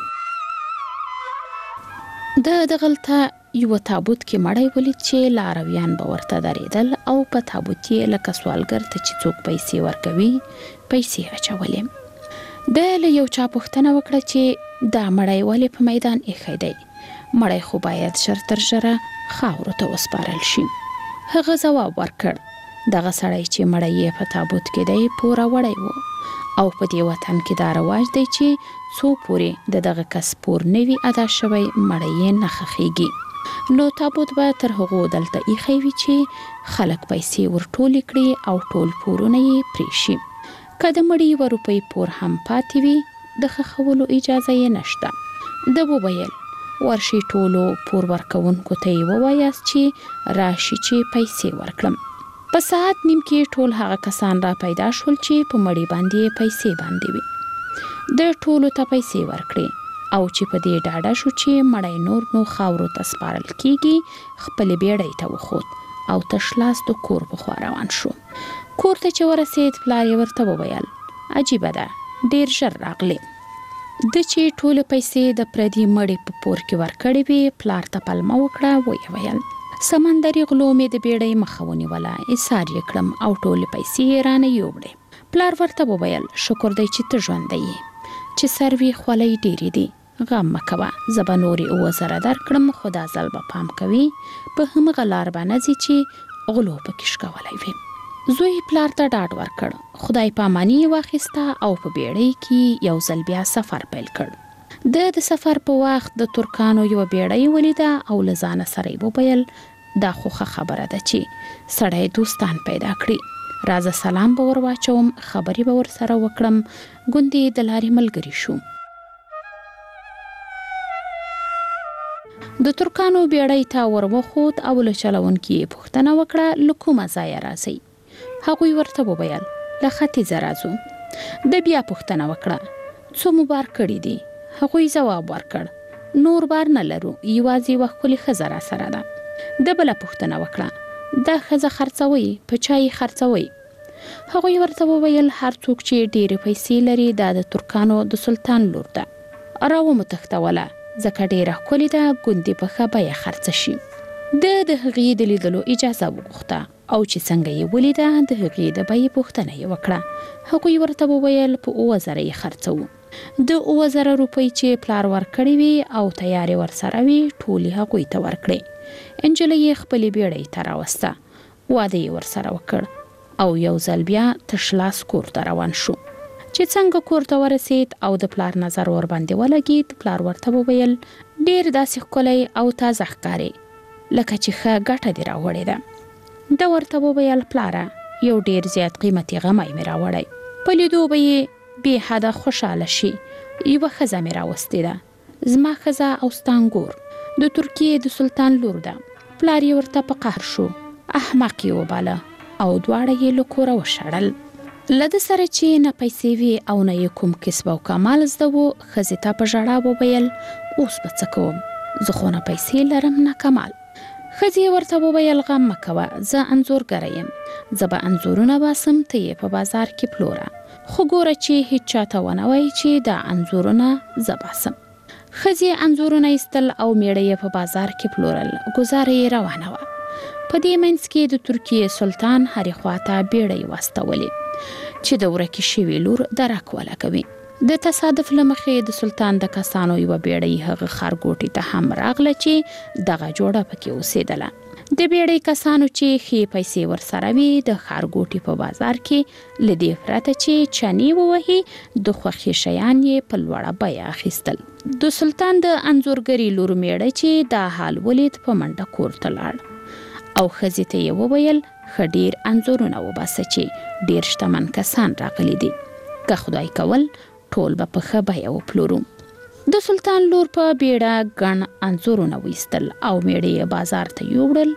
د دغلته یوه تابوت کې مړی ولید چې لارویان به ورته درېدل او په تابوت یې لکه سوالګر ته چې څوک پیسې ورکوي پیسې اچولې د له یو چا پوښتنه وکړه چې دا مړی ولې په میدان ایښی دی مړی خو باید ژر تر ژره خاورو ته وسپارل شي هغه ځواب ورکړ دغه سړی چې مړی یې په تابوت کې دی پوره وړی و او په دې وطن کې دا رواج دی چې څو پورې د دغه کس پور نه وي ادا شوی مړی یې نه ښخیږي نو تابوت به تر هغو دلته ایښی وي چې خلک پیسې ورټولې کړي او ټول پورونه یې پرې شي که د مړي یوه روپۍ پور هم پاتې وي د ښخولو اجازه یې نشته ده وویل ورشي ټولو پور ورکوونکو ته یې ووایاست چې راشي چې پیسې ورکړم په ساعت نیم کې ټول هغه کسان را پیدا شول چې په مړي باندې پیسې باندې وي د ټولو ته پیسې ورکړې او چې په دې ډاډه شو چې مړی نور نو خاورو ته سپارل کیږي خپل بیړۍ ته وخوت او تشلاس د کور په خوا روان شو. کور ته چې ورسید پلار یې ورته وویل عجیبه ده ډیر ژر راغلی. د چې ټوله پیسې د پردي مړي په پور کې ورکړې وې پلار ته پلمه وکړه ویې ویل سمندري غلو مې د بیړۍ مخه ونیوله ایسار یې کړم او ټولې پیسې یې رانه یووړې. پلار ورته وویل شکر دی چې ته ژوندی یې چې سروي خولۍ ډېرې دي غم مه کوه زه به نورې اووه زره درکړم خو دا ځل به پام کوي په همغه لار به نه ځي چې غلو پکې شکولی وي. زوی پلار ته ډاډ ورکړ خدای پاماني یې واخیسته او په بیړۍ کې یو ځل بیا سفر پیل کړ. د د سفر په وخت د ترکانو یو بیړۍ ولیده او له ځانه سره یې وویل دا خو ښه خبره ده چې سړی دوستان پیدا کړي راځه سلام به ور واچوم خبرې به ورسره وکړم ګوندې د لارې ملګري شو. د ترکانو بیړۍ ته ور وخوت او له چلونکي یې پوښتنه وکړه له کومه ځایه راځئ. هغوی ورته وویل له ختیځه راځو. د بیا پوښتنه وکړه څو مو بار کړي دي. هغوی جواب ورکړ نور بار نه لرو یوازې یوه ښکلې ښځه راسره ده. د بله پوښتنه وکړه دا ښځه خرڅوئ په چا یې خرڅوئ. هغوی ورته وویل هر څوک چې ډېرې پیسې لري دا د ترکانو د سلطان لور ده. را ومتښتوله ځکه ډېره ښکلې ده ګوندې په ښه بیه خرڅه شي. د د هغې د لیدلو اجازه وغوښته او چې څنګه یې ولیده د هغې د بیې پوښتنه یې وکړه. هغوی ورته وویل په اووه زره یې خرڅوو. د اووه زره روپۍ چې پلار ورکړې وي او تیارې ورسره وي ټولې هغوی ته ورکړې. انجلۍ یې خپلې بیړۍ ته راوسته واده یې ورسره وکړ او یو ځل بیا تشلاس کور ته روان شو. چې څنګه کور ته ورسید او د پلار نظر ورباندې ولګید پلار ورته وویل ډېر داسې ښکلی او تازه ښکارې لکه چې ښه ګټه دې راوړې ده. ده ورته وویل پلاره یو ډېر زیات قیمتي غمی مې راوړی په لیدو به یې بې حده خوشحاله شي. یوه ښځه مې راوستې ده زما ښځه او ستا انګور د ترکیې د سلطان لور ده. پلار یې ورته په قهر شو احمق یې وباله او دواړه یې له کوره وشړل. له ده سره چې نه پیسې وي او نه یې کوم کسب او کمال زده و ښځې ته په ژړا وویل اوس به څه کوم زه خو نه پیسې لرم نه کمال. ښځې ورته وویل غم مه کوه زه انځورګره یم زه به انځورونه باسم ته یې په بازار کې پلوره خو ګوره چې هیڅ چاته ونه وایي چې دا انځورونه زه باسم. ښځې انځورونه ایستل او میړه یې په بازار کې پلورل. ګزاره یې روانه وه. په دې منځ کې د ترکیې سلطان هرې خواته بیړۍ واستولې چې د ورکې شوي لور درک ولګوي. د تصادف له مخې د سلطان د کسانو یوه بیړۍ هغه ښارګوټي ته هم راغله چې دغه جوړه پکې اوسېدله. د بیړۍ کسانو چې ښې پیسې ورسره وي د ښارګوټي په بازار کې له دې پرته چې چنې ووهي د خوښې شیان یې په لوړه بیه اخیستل. د سلطان د انځورګري لور میړه چې دا حال ولید په منډه کور ته لاړ او ښځې ته یې وویل ښه ډېر انځورونه وباسه چې ډېر شتمن کسان راغلي دي که خدای کول ټول به په ښه بیه وپلورو. د سلطان لور په بیړه ګڼ انځورونه ویستل او میړه یې بازار ته یوړل.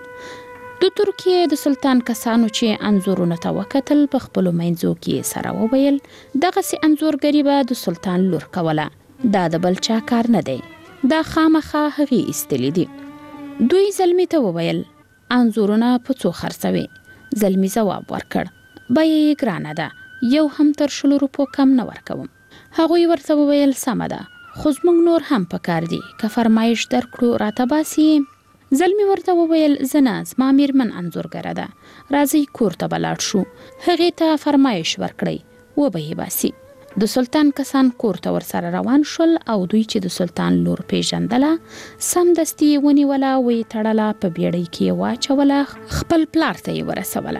د ترکیې د سلطان کسانو چې انځورونه ته وکتل په خپلو منځو کې سره وویل دغسې انځورګري به د سلطان لور کوله دا د بل چا کار نه دی دا خامخا هغې ایستلي دي. دوی زلمي ته وویل انځورونه په څو خرڅوې؟ زلمي ځواب ورکړ بیه یې ګرانه ده یو هم تر شلو روپو کم نه ورکوم. هغوی ورته وویل سمه ده خو زموږ نور هم پکار دي که فرمایش درکړو راته باسي. زلمي ورته وویل زه نه زما میرمن انځورګره ده راځئ کور ته به لاړ شو هغې ته فرمایش ورکړئ و به یې باسي. د سلطان کسان کور ته ورسره روان شول او دوی چې د سلطان لور پیژندله سمدستي یې ونیوله ویې تړله په بیړۍ کې یې واچوله خپل پلار ته یې ورسوله.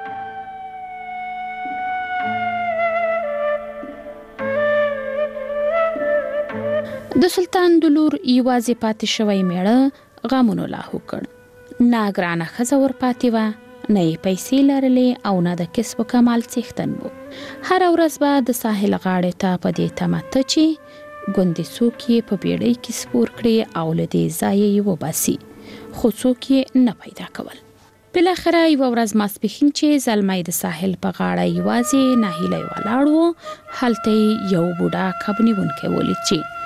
د سلطان د لور یوازې پاتې شوی میړه غمونو لاهو کړ. نه ګرانه ښځه ورپاتې وه نه یې پیسې لرلې او نه د کسب و کمال څښتن و. هره ورځ به د ساحل غاړې ته په دې تمه ته چې ګوندې څوک یې په بیړۍ کې سپور کړي او له دې ځایه یې وباسي خو څوک یې نه پیدا کول. بالاخره یوه ورځ ماسپښین چې زلمی د ساحل په غاړه یوازې ناهیلی ولاړ و هلته یې یو بوډا کب نیونکی ولید چې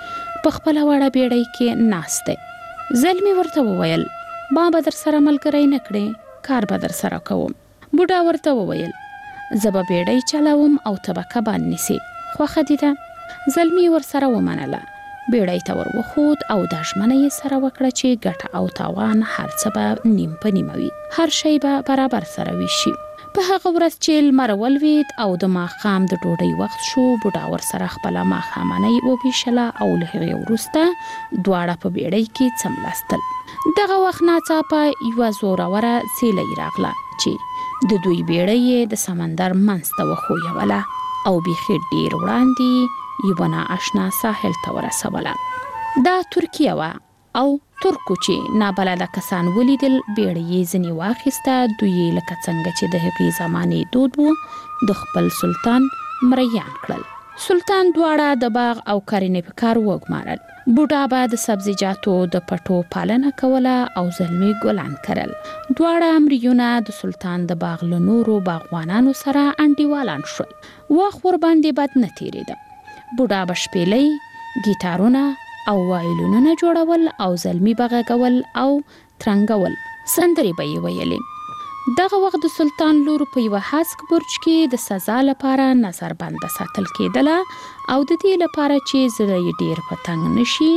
په خپل وړه بیړۍ کې ناست دی. زلمی ورته وویل ما به در سره ملګری نه کړې، کار به در سره کوم. بوډا ورته وویل زه به بیړۍ چلاوم او ته به کبان نیسې، خوښه دې ده؟ زلمی ورسره ومنله. بیړۍ ته ور وخوت او دا ژمنه یې سره وکړه چې ګټه او تاوان هر څه به نیم په نیمه وي، هر شی به برابر سره ویشي. په هغه ورځ چې لمر ولوید او د ماښام د ډوډۍ وخت شو، بوډا ورسره خپله ماښامنۍ وویشله او له هغې وروسته دواړه په بیړۍ کې څملاستل. دغه وخت ناڅاپه یوه زوروره سیلۍ راغله چې د دوی بیړۍ د سمندر منځ ته وښویوله او بیخي ډېر وړاندې یوه نااشنا ساحل ته ورسوله. دا ترکیه وه او ترکو چې نابلده کسان ولیدل بیړۍ یې ځینې واخیسته. دوی یې لکه څنګه چې د هغې زمانې دود و د خپل سلطان مریان کړل. سلطان دواړه د باغ او کرنې په کار وګمارل. بوډا به د سبزیجاتو د پټو پالنه کوله او زلمی ګلان کرل. دواړه مریونه د سلطان د باغ له نورو باغوانانو سره انډیوالان شول. وخت ورباندې بد نه تېرېده. بوډا به شپېلۍ، ګیټارونه او وایلونونه جوړول او زلمی به غږول او ترنګول، سندرې به یې ویلې. دغه وخت د سلطان لور په یوه هسک برج کې د سزا لپاره نظر بنده ساتل کېدله او د دې لپاره چې زړه یې ډېر په تنګ نشي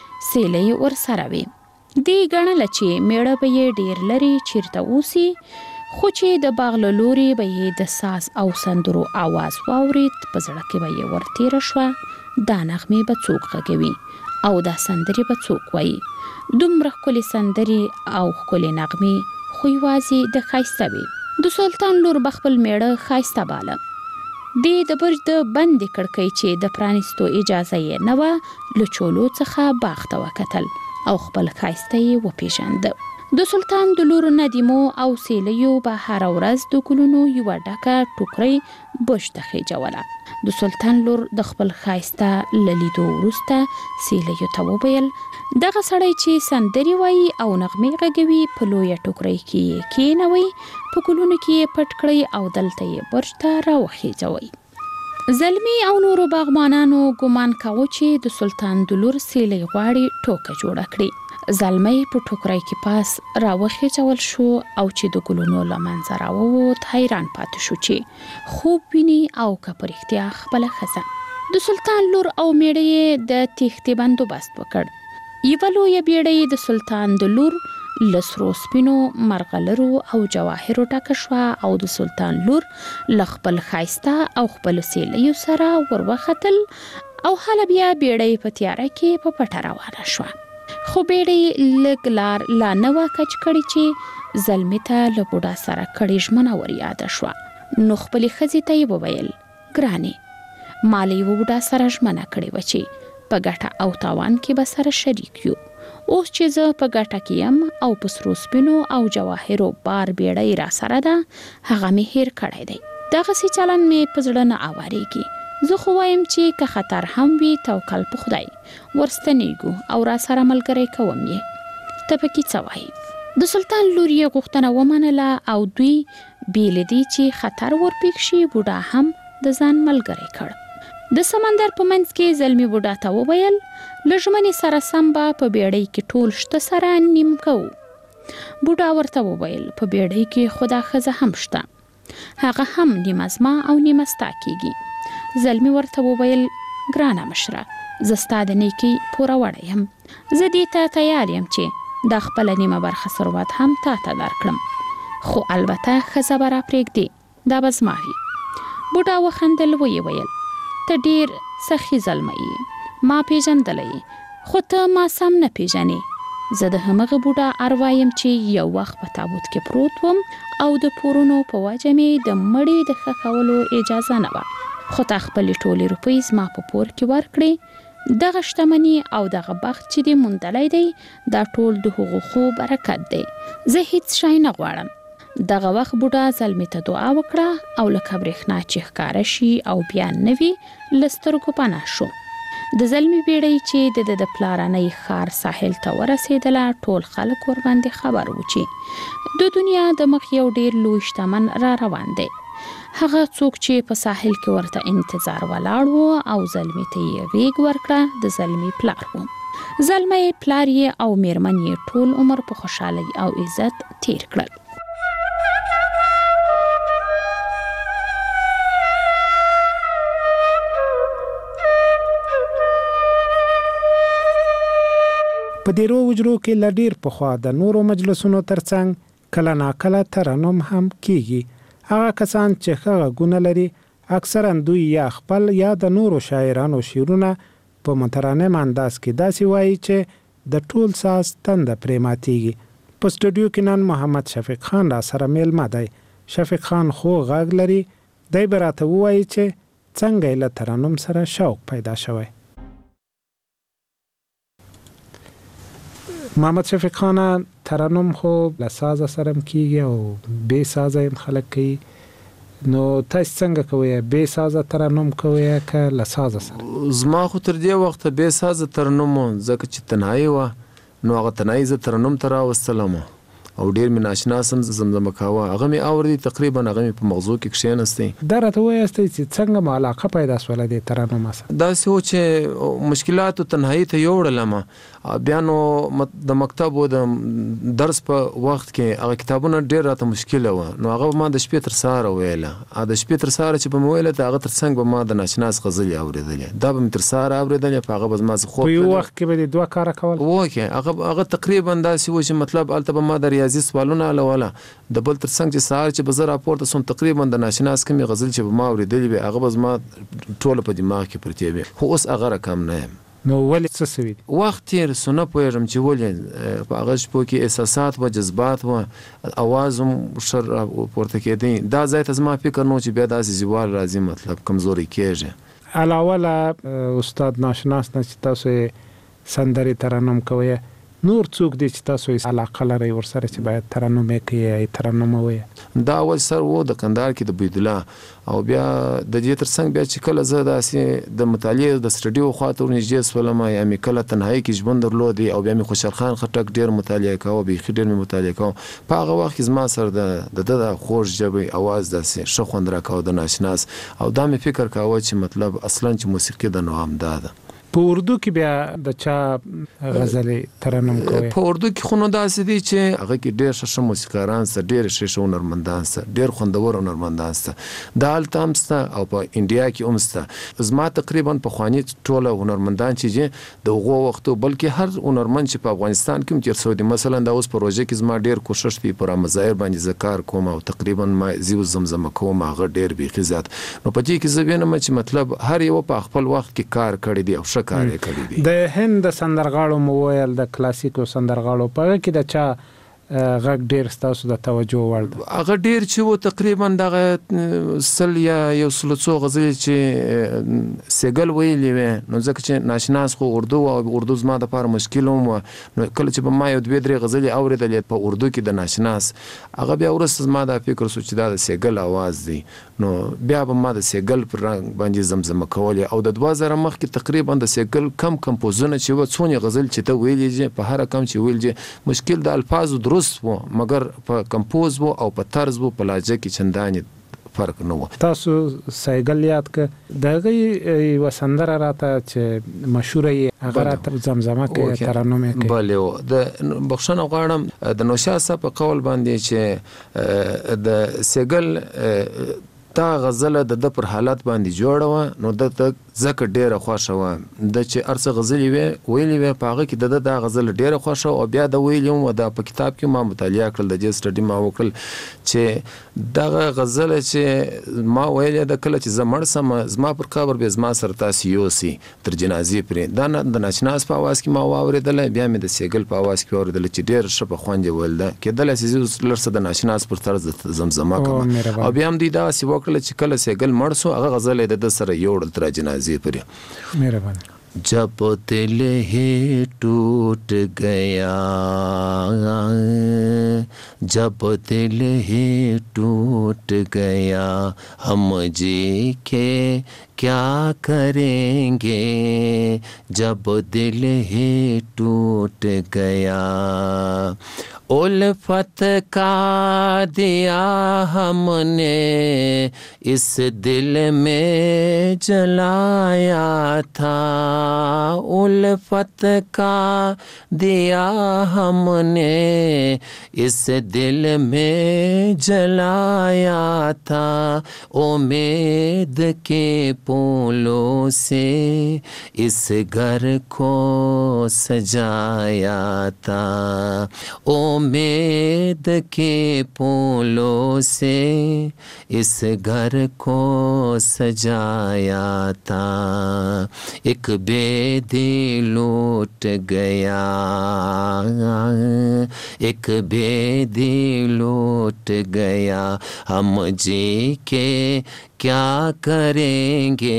سیلۍ ورسره وي. دې ګڼله چې میړه به یې ډېر لرې چیرته اوسي، خو چې د باغ له لورې به یې د ساز او سندرو آواز واورید، په زړه کې به یې ورتېره شوه دا نغمې به څوک غږوي او دا سندرې به څوک وایي. دومره ښکلې سندرې او ښکلې نغمې خو یوازې د ښایسته وي. د سلطان لور به خپل میړه ښایسته باله. دې د برج د بندې کړکۍ چې د پرانیستو اجازه یې نه وه له چولو څخه باغ ته وکتل او خپل ښایسته یې وپېژانده. د سلطان د لور ندیمو او سیلیو به هره ورځ د ګلونو یوه ډکه ټوکرۍ برج ته خېجوله. د سلطان لور د خپل ښایسته له لیدو وروسته سیلیو ته وویل دغه سړی چې سندرې وایي او نغمې غږوي په لویه ټوکرۍ کې یې کېنوئ، په ګلونو کې یې پټ کړئ او دلته یې برج ته راوخېجوئ. زلمی او نورو باغبانانو ګمان کاوه چې د سلطان د لور سیلی غواړي ټوکه جوړه کړي. زلمی په ټوکرۍ کې پاس راوخېجول شو او چې د ګلونو له منځه راووت حیران پاتې شو چې خوب ویني او که په رښتیا خپله ښځه. د سلطان لور او میړه یې د تېښتې بندوبست وکړ. یوه لویه بیړۍ د سلطان د لور له سرو سپینو مرغلرو او جواهرو ډکه شوه او د سلطان لور له خپل ښایسته او خپلو سیلیو سره ور وختل او هله بیا بیړۍ په تیاره کې په پټه روانه شوه. خو بیړۍ لږ لار لا نه وه کچ کړې چې زلمي ته له بوډا سره کړې ژمنه ور یاده شوه. نو خپلې ښځې ته یې وویل ګرانې ما له یوه بوډا سره ژمنه کړې وه چې په ګټه او تاوان کې به سره شریک یو. اوس چې زه په ګټه کې یم او په سرو سپینو او جواهرو بار بیړۍ را سره ده هغه مې هیر کړی دی. دغسې چلند مې په زړه نه اواریږي. زه خو وایم چې که خطر هم وي توکل په خدای ورستنیږو او را سره ملګری کوم یې. ته پکې څه وایي؟ د سلطان لور یې غوښتنه ومنله او دوی بې له دې چې خطر ورپېښ شي بوډا هم د ځان ملګری کړ. د سمندر په منځ کې زلمی بوډا ته وویل له ژمنې سره سم به په بیړۍ کې ټول شته سره نیم کوو. بوډا ورته وویل په بیړۍ کې خو دا ښځه هم شته، هغه هم نیمه زما او نیمه ستا کېږي. زلمی ورته وویل ګرانه مشره زه ستا د نیکۍ پوره وړی یم، زه دې ته تیار یم چې دا خپله نیمه برخه ثروت هم تا ته درکړم، خو البته ښځه به راپرېږدې دا به زما وي. بوډا وخندل ویې ویل ته ډېر سخي زلمی یې، ما پیژندلی خو ته ما سم نه پیژنې. زه د همغه بوډا اروا یم چې یو وخت په تابوت کې پروت وم او د پورونو په وجه مې د مړې د ښخ کولو اجازه نه وه، خو تا خپلې ټولې روپۍ زما په پور کې ورکړې. دغه شتمني او دغه بخت چې دې موندلی دی دا ټول د هغو خو برکت دی، زه هیڅ شی نه غواړم. دغه وخت بوډا زلمی ته دعا وکړه او لکه برېښنا چې ښکاره شي او بیا نه وي له سترګو پناه شو. د زلمی بیړۍ چې د د پلارنۍ ښار ساحل ته ورسېدله ټول خلک ورباندې خبر و چې د دنیا د مخ یو ډېر لوی شتمن را روان دی. هغه څوک چې په ساحل کې ورته انتظار ولاړ وو او زلمی ته یې ویګ ورکړه د زلمی پلار وو. زلمی پلار یې او میرمن یې ټول عمر په خوشحالۍ او عزت تیر کړل. په ډیرو وجرو کې لډیر په خوا د نورو مجلسونو ترڅنګ کله ناکله ترنم هم کیږي. هغه کسان چې ښه غږونه لري اکثرا دوی یا خپل یا د نورو شاعرانو شعرونه په مترنم انداز کې داسې وایي چې د ټول ساز تنده پرې ماتیږي. په سټوډیو کې نن محمد شفیق خان را سره میلمه دی. شفیق خان خو غږ لري، دی به راته ووایي چې څنګه یې له ترنم سره شوق پیدا شوی. محمد شفیق خان ترنم خو له ساز سره کیږي او بے ساز هم خلک کوي، نو تاسو څنګه کوئ؟ بے ساز ترنم کوئ که له ساز سره؟ زما خو تر دې وخت بے ساز ترنم ځکه چې تنهایی و، نو هغه تنهایی ز ترنم تر راوستلم او ډیر مې ناشنا سم زمزمه کاوه. هغه مې اوردی تقریبا هغه مې په مغزو کې کښېنستی. دا راته وایاستئ چې څنګه مو علاقه پیدا شوله د ترنم سره؟ داسې و چې مشکلاتو تنهایی ته یوړلم. بیا نو د مکتب و د درس په وخت کې هغه کتابونه ډیر راته مشکله وه، نو هغه ما د شپې تر سهاره ویله. د شپې تر سهاره چې به مې ویله د هغه تر څنګ به ما د ناشناس غزلې اورېدلې، دا به مې تر سهاره اورېدلې. په هغه به زما زه خوب په یو وخت کې به دې دوه کاره کول؟ وکې هغه هغه تقریبا داسې و چې مطلب هلته به ما د ریاضي سوالونه حلوله، د بل تر څنګ چې سهار چې به زه راپورته سوم تقریبا د ناشناس کمې غزل چې به ما اورېدلې وې هغه به زما ټوله په دماغ کې پرتې وې. خو اوس هغه رقم نه یم. نو ولې څه سوي دي؟ وخت تېر سو، نه پوهېږم چې ولې. په هغه شپو کې احساسات و، جذبات و، اواز هم ښه راپورته کېدی. دا ځای ته زما فکر نه و چې بیا داسې زوال راځي، مطلب کمزوری کېږي. علاوه له استاد ناشناس نه چې تاسو یې سندرې ترنم کوئ، نور څوک دی چې تاسو یې علاقه لرئ ورسره چې باید ترنم یې کوي یا ترنم ووایي؟ دا اول سر و د کندهار کې د بيدالله، او بیا د دې تر څنګ بیا چې کله زه داسې د مطالعې د سټډیو خواته ورنږدې سولم، یا مې کله تنهایي کې ژوند درلودی، او بیا مې خوشحال خان خټک ډېر مطالعه کاوه، بیخي ډېر مې مطالعه کاوه. په هغه وخت کې زما سره د ده د خوږ ژبې اواز داسې ښه خوند راکاوه د ناشناس، او دا مې فکر کاوه چې مطلب اصلا چې موسیقي د نو همدا ده. په اردو کې بیا د چا غزلې ترنم کوي؟ په اردو کې خو نو داسې دي چې هغه کې ډېر ښه ښه موسیقاران سته، ډېر ښه ښه هنرمندان سته، ډېر خوندور هنرمندان سته. دا هلته هم سته او په انډیا کې هم سته. زما تقریبا پخواني ټوله هنرمندان چې دي د هغو وختو، بلکې هر هنرمند چې په افغانستان کې هم تېر شوی دی. مثلا دا اوس په روژه کې زما ډېر کوښښ دی، په رامظاهر باندې زه کار کوم او تقریبا ما زه اوس زمزمه کوم، هغه ډېر بیخي زیات. نو په دې کې زه وینم چې مطلب هر یو په خپل وخت کې کار کړی دی او ښه کار یې کړی دی. د هند سندرغاړو مو ویل، د کلاسیکو سندرغاړو په هغه کې د چا غږ ډېر ستاسو د توجه وړ دی؟ هغه ډېر چې و تقریبا دغه سل یا یو سلو څو غزلې چې سیګل ویلې وې، نو ځکه چې ناشناس خو اردو او اردو زما دپاره مشکل هم و، نو کله چې به ما یو دوې درې غزلې اورېدلې په اردو کې د ناشناس، هغه بیا وروسته زما دا فکر سو چې دا د سیګل اواز دی، نو بیا به ما د سیګل پر رنګ باندې زمزمه کولې. او د دوه زره مخکې تقریبا د سیګل کم کمپوزونه چې و، څونې غزل چې ته ویلې په هر کم چې ویل مشکل د الفاظو درست و، مګر په کمپوز و او په طرز و په لهجه کې چندانې فرق نه و. تاسو سیګل یاد که د هغې یوه سندره راته چې مشهوره یې هغه راته زمزمه کوي، ترنم یې کوي؟ بلې، د بخښنه غواړم د نوشاد صاحب په قول باندې چې د سیګل دا غزله د ده پر حالت باندې جوړه وه، نو ده ته ځکه ډېره خوښه وه. د چې هر څه غزلې وې ویلې وې په هغه کې د ده دا غزله ډېره خوښه وه. او بیا د ویلې هم دا په کتاب کې ما مطالعه کړل، د دې سټډي ما وکړل چې دغه غزله چې ما ویلې ده، کله چې زه مړ سم زما پر قبر به زما سره تاسې یوسي تر جنازې پرې. دا نه د ناشناس په اواز کې ما واورېدله، بیا مې د سیګل په اواز کې واورېدله چې ډېر ښه په خوند یې ویل ده. کېدلی شي زه لږ څه د ناشناس پر طرز زمزمه کوم، او بیا هم دوی داسې وکړله چې کله سیګل مړ سو هغه غزل یې د ده سره یوړل تر جنازې پورې. مهرباني. जब दिल ही टूट गया, जब दिल ही टूट गया, हम जी के क्या करेंगे, जब दिल ही टूट गया. उल्फत का दिया हमने इस दिल में जलाया था, उल्फत का दिया हमने इस दिल में जलाया था, उम्मीद के फूलों से इस घर को सजाया था, उम्मीद के फूलों से इस घर को सजाया था, एक बेदी लूट गया, एक बेदी लूट गया, हम जी के क्या करेंगे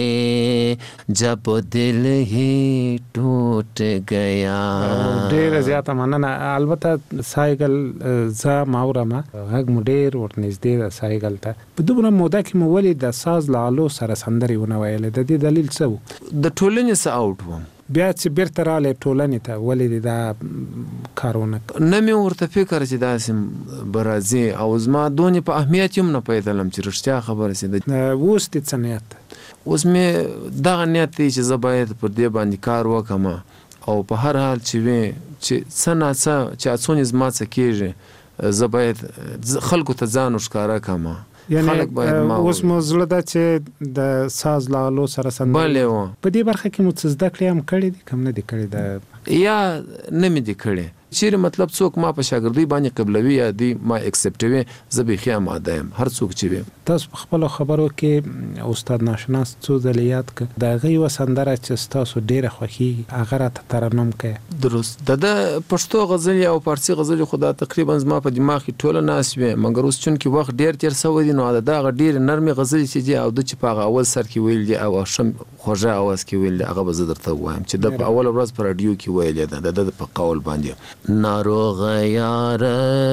जब दिल ही टूट गया. ډیر زیاته مننه. البته سایګل ز ماورما هغه مډیر ورنږدې د سایګل ته په دومره موده کې مو ولې د ساز لالو سره سندري ونه ویل، د دې دلیل څه و؟ د ټولنې څخه اوټ وم، بیا چې بیرته راغلی ټولنې ته ولې دا کارونه نه مې ورته فکر چې داسې برازي او زما دونې په اهمیت هم نه پوهېدلم چې رښتیا خبره سي. اوس دې څه نیت؟ اوس مې دغه نیت دی چې زه باید پر دې باندې کار وکړم او په هر حال چې وي چې څه ناڅه چې اڅونې زما څه کېږي زه باید خلکو ته ځان ورښکاره کړم. یعنی اوس مو زړه ده چې د ساز لالو سره سندري بلې وه. په دې برخه کې مو څه زده کړې هم کړې دي کم نه دي کړې ده یا نه مې دي کړې؟ چیرې مطلب څوک ما په شاګردۍ باندې قبلوي یا دی ما اکسپټوي زه بیخي آماده یم هر څوک چې وي. تاسو په خپلو خبرو کې استاد ناشناس څو ځلې یاد کړه، د هغې یوه سندره چې ستاسو ډېره خوښېږي هغه راته ترنم کړئ. درست د ده پښتو غزلې او فارسي غزلې خو دا تقریبا زما په دماغ کې ټوله ناست وې، مګر اوس چونکې وخت ډېر تېر سوی دی نو د دغه ډېرې نرمې غزلې چې دي او ده چې په هغه اول سر کې ویل دي او ښه خوږه اواز کې ویل دي هغه به زه درته ووایم چې ده په اوله ورځ په راډیو کې ویلې ده د ده په قول باندې. ناروغ یار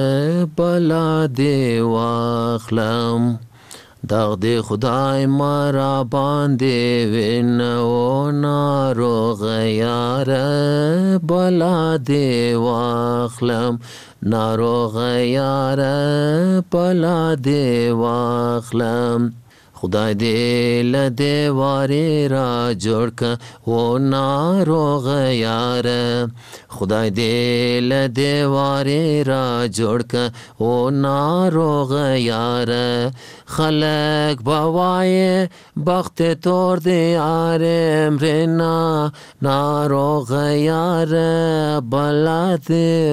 بلا دی واخلم دغ دی خدای مرا باندې وینو، ناروغ یار بلا دی واخلم، ناروغ یار بلا دی واخلم، خدای دې له دیوارې را جوړ که و ناروغ یار، خدای دې له دیوارې را جوړ که و ناروغ یار، خلق بوای بخت تور دی یار امرنا، ناروغ یار بلا دی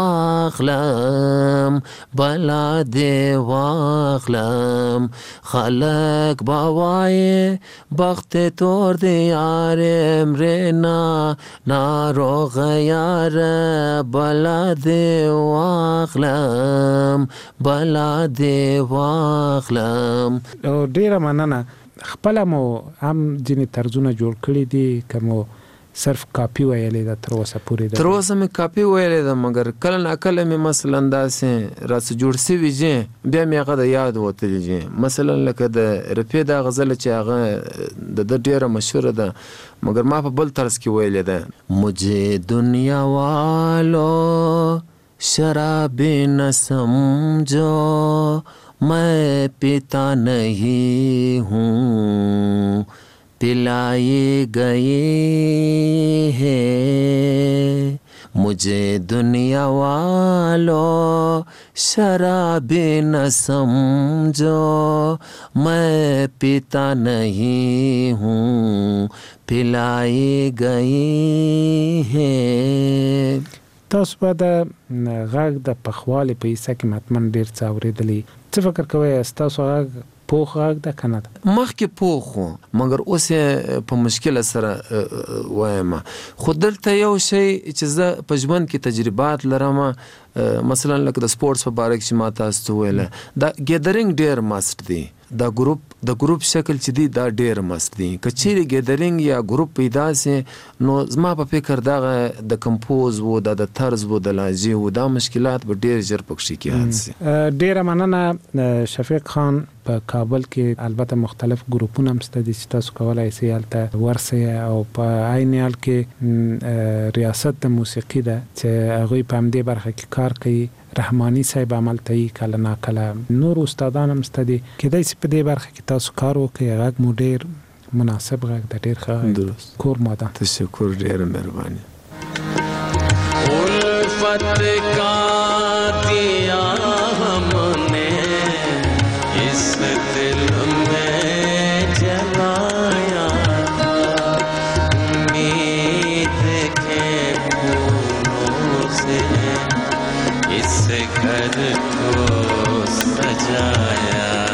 واخلم، بلا دی واخلم، خلق بوای بخت تور دی یار امرنا، ناروغ یار بلا دی واخلم، بلا دی واخلم. او ډیره مننه. خپله مو هم ځینې طرزونه جوړ کړي دي که مو صرف کاپی ویلې ده تر اوسه پورې؟ تر اوسه مې کاپی ویلې ده مګر کله ناکله مې مثلا داسې راڅه جوړ سوي چې بیا مې هغه د یاد وتلي چې مثلا لکه د رفیع دا غزله چې هغه د ده ډېره مشهوره ده مګر ما په بل طرز کې ویلې ده. مجھے دنیا والو شرابی نہ سمجھو میں پیتا نہیں ہوں پلائے گئے ہیں، مجھے دنیا والو شرابی نہ سمجھو میں پیتا نہیں ہوں پلائے گئے ہیں. تاسو به د غږ د پخوالي په حصه کې مطمئن ډېر څه اورېدلي، څه فکر کوئ ستاسو غږ پوخ غږ ده که نه ده؟ مخکې پوخ و مګر اوس یې په مشکله سره وایم. خو دلته یو شی چې زه په ژوند کې تجربات لرم، مثلا لکه د سپورټس په باره کې چې ما تاسو ته ویله دا ګیدرینګ ډېر مست دی، دا ګروپ د ګروپ شکل چې دی دا ډېر مست دی. که چیرې ګیدرینګ یا ګروپ پیدا سي نو زما په فکر دغه د کمپوز و دا د طرز و د لهجې و دا مشکلات به ډېر ژر پکښې کې حل سي. ډېره مننه شفیق خان. په کابل کې البته مختلف ګروپونه هم شته چې تاسو کولای شئ هلته ورسئ او په عین حال کې ریاست د موسیقي ده چې هغوی په همدې برخه کې کار کوي. رحماني صاحب عملته یې کله نا کله نور استادان هم شته دي کېدای شي په دې برخه کې تاسو کار وکړئ. غږ مو ډېر مناسب غږ د ډېر ښه درست کور ماده. تشکر ډېره مهرباني. उल्फत का दिया हमने इस दिल में जलाया उम्मीद के फूलों से इस घर को सजाया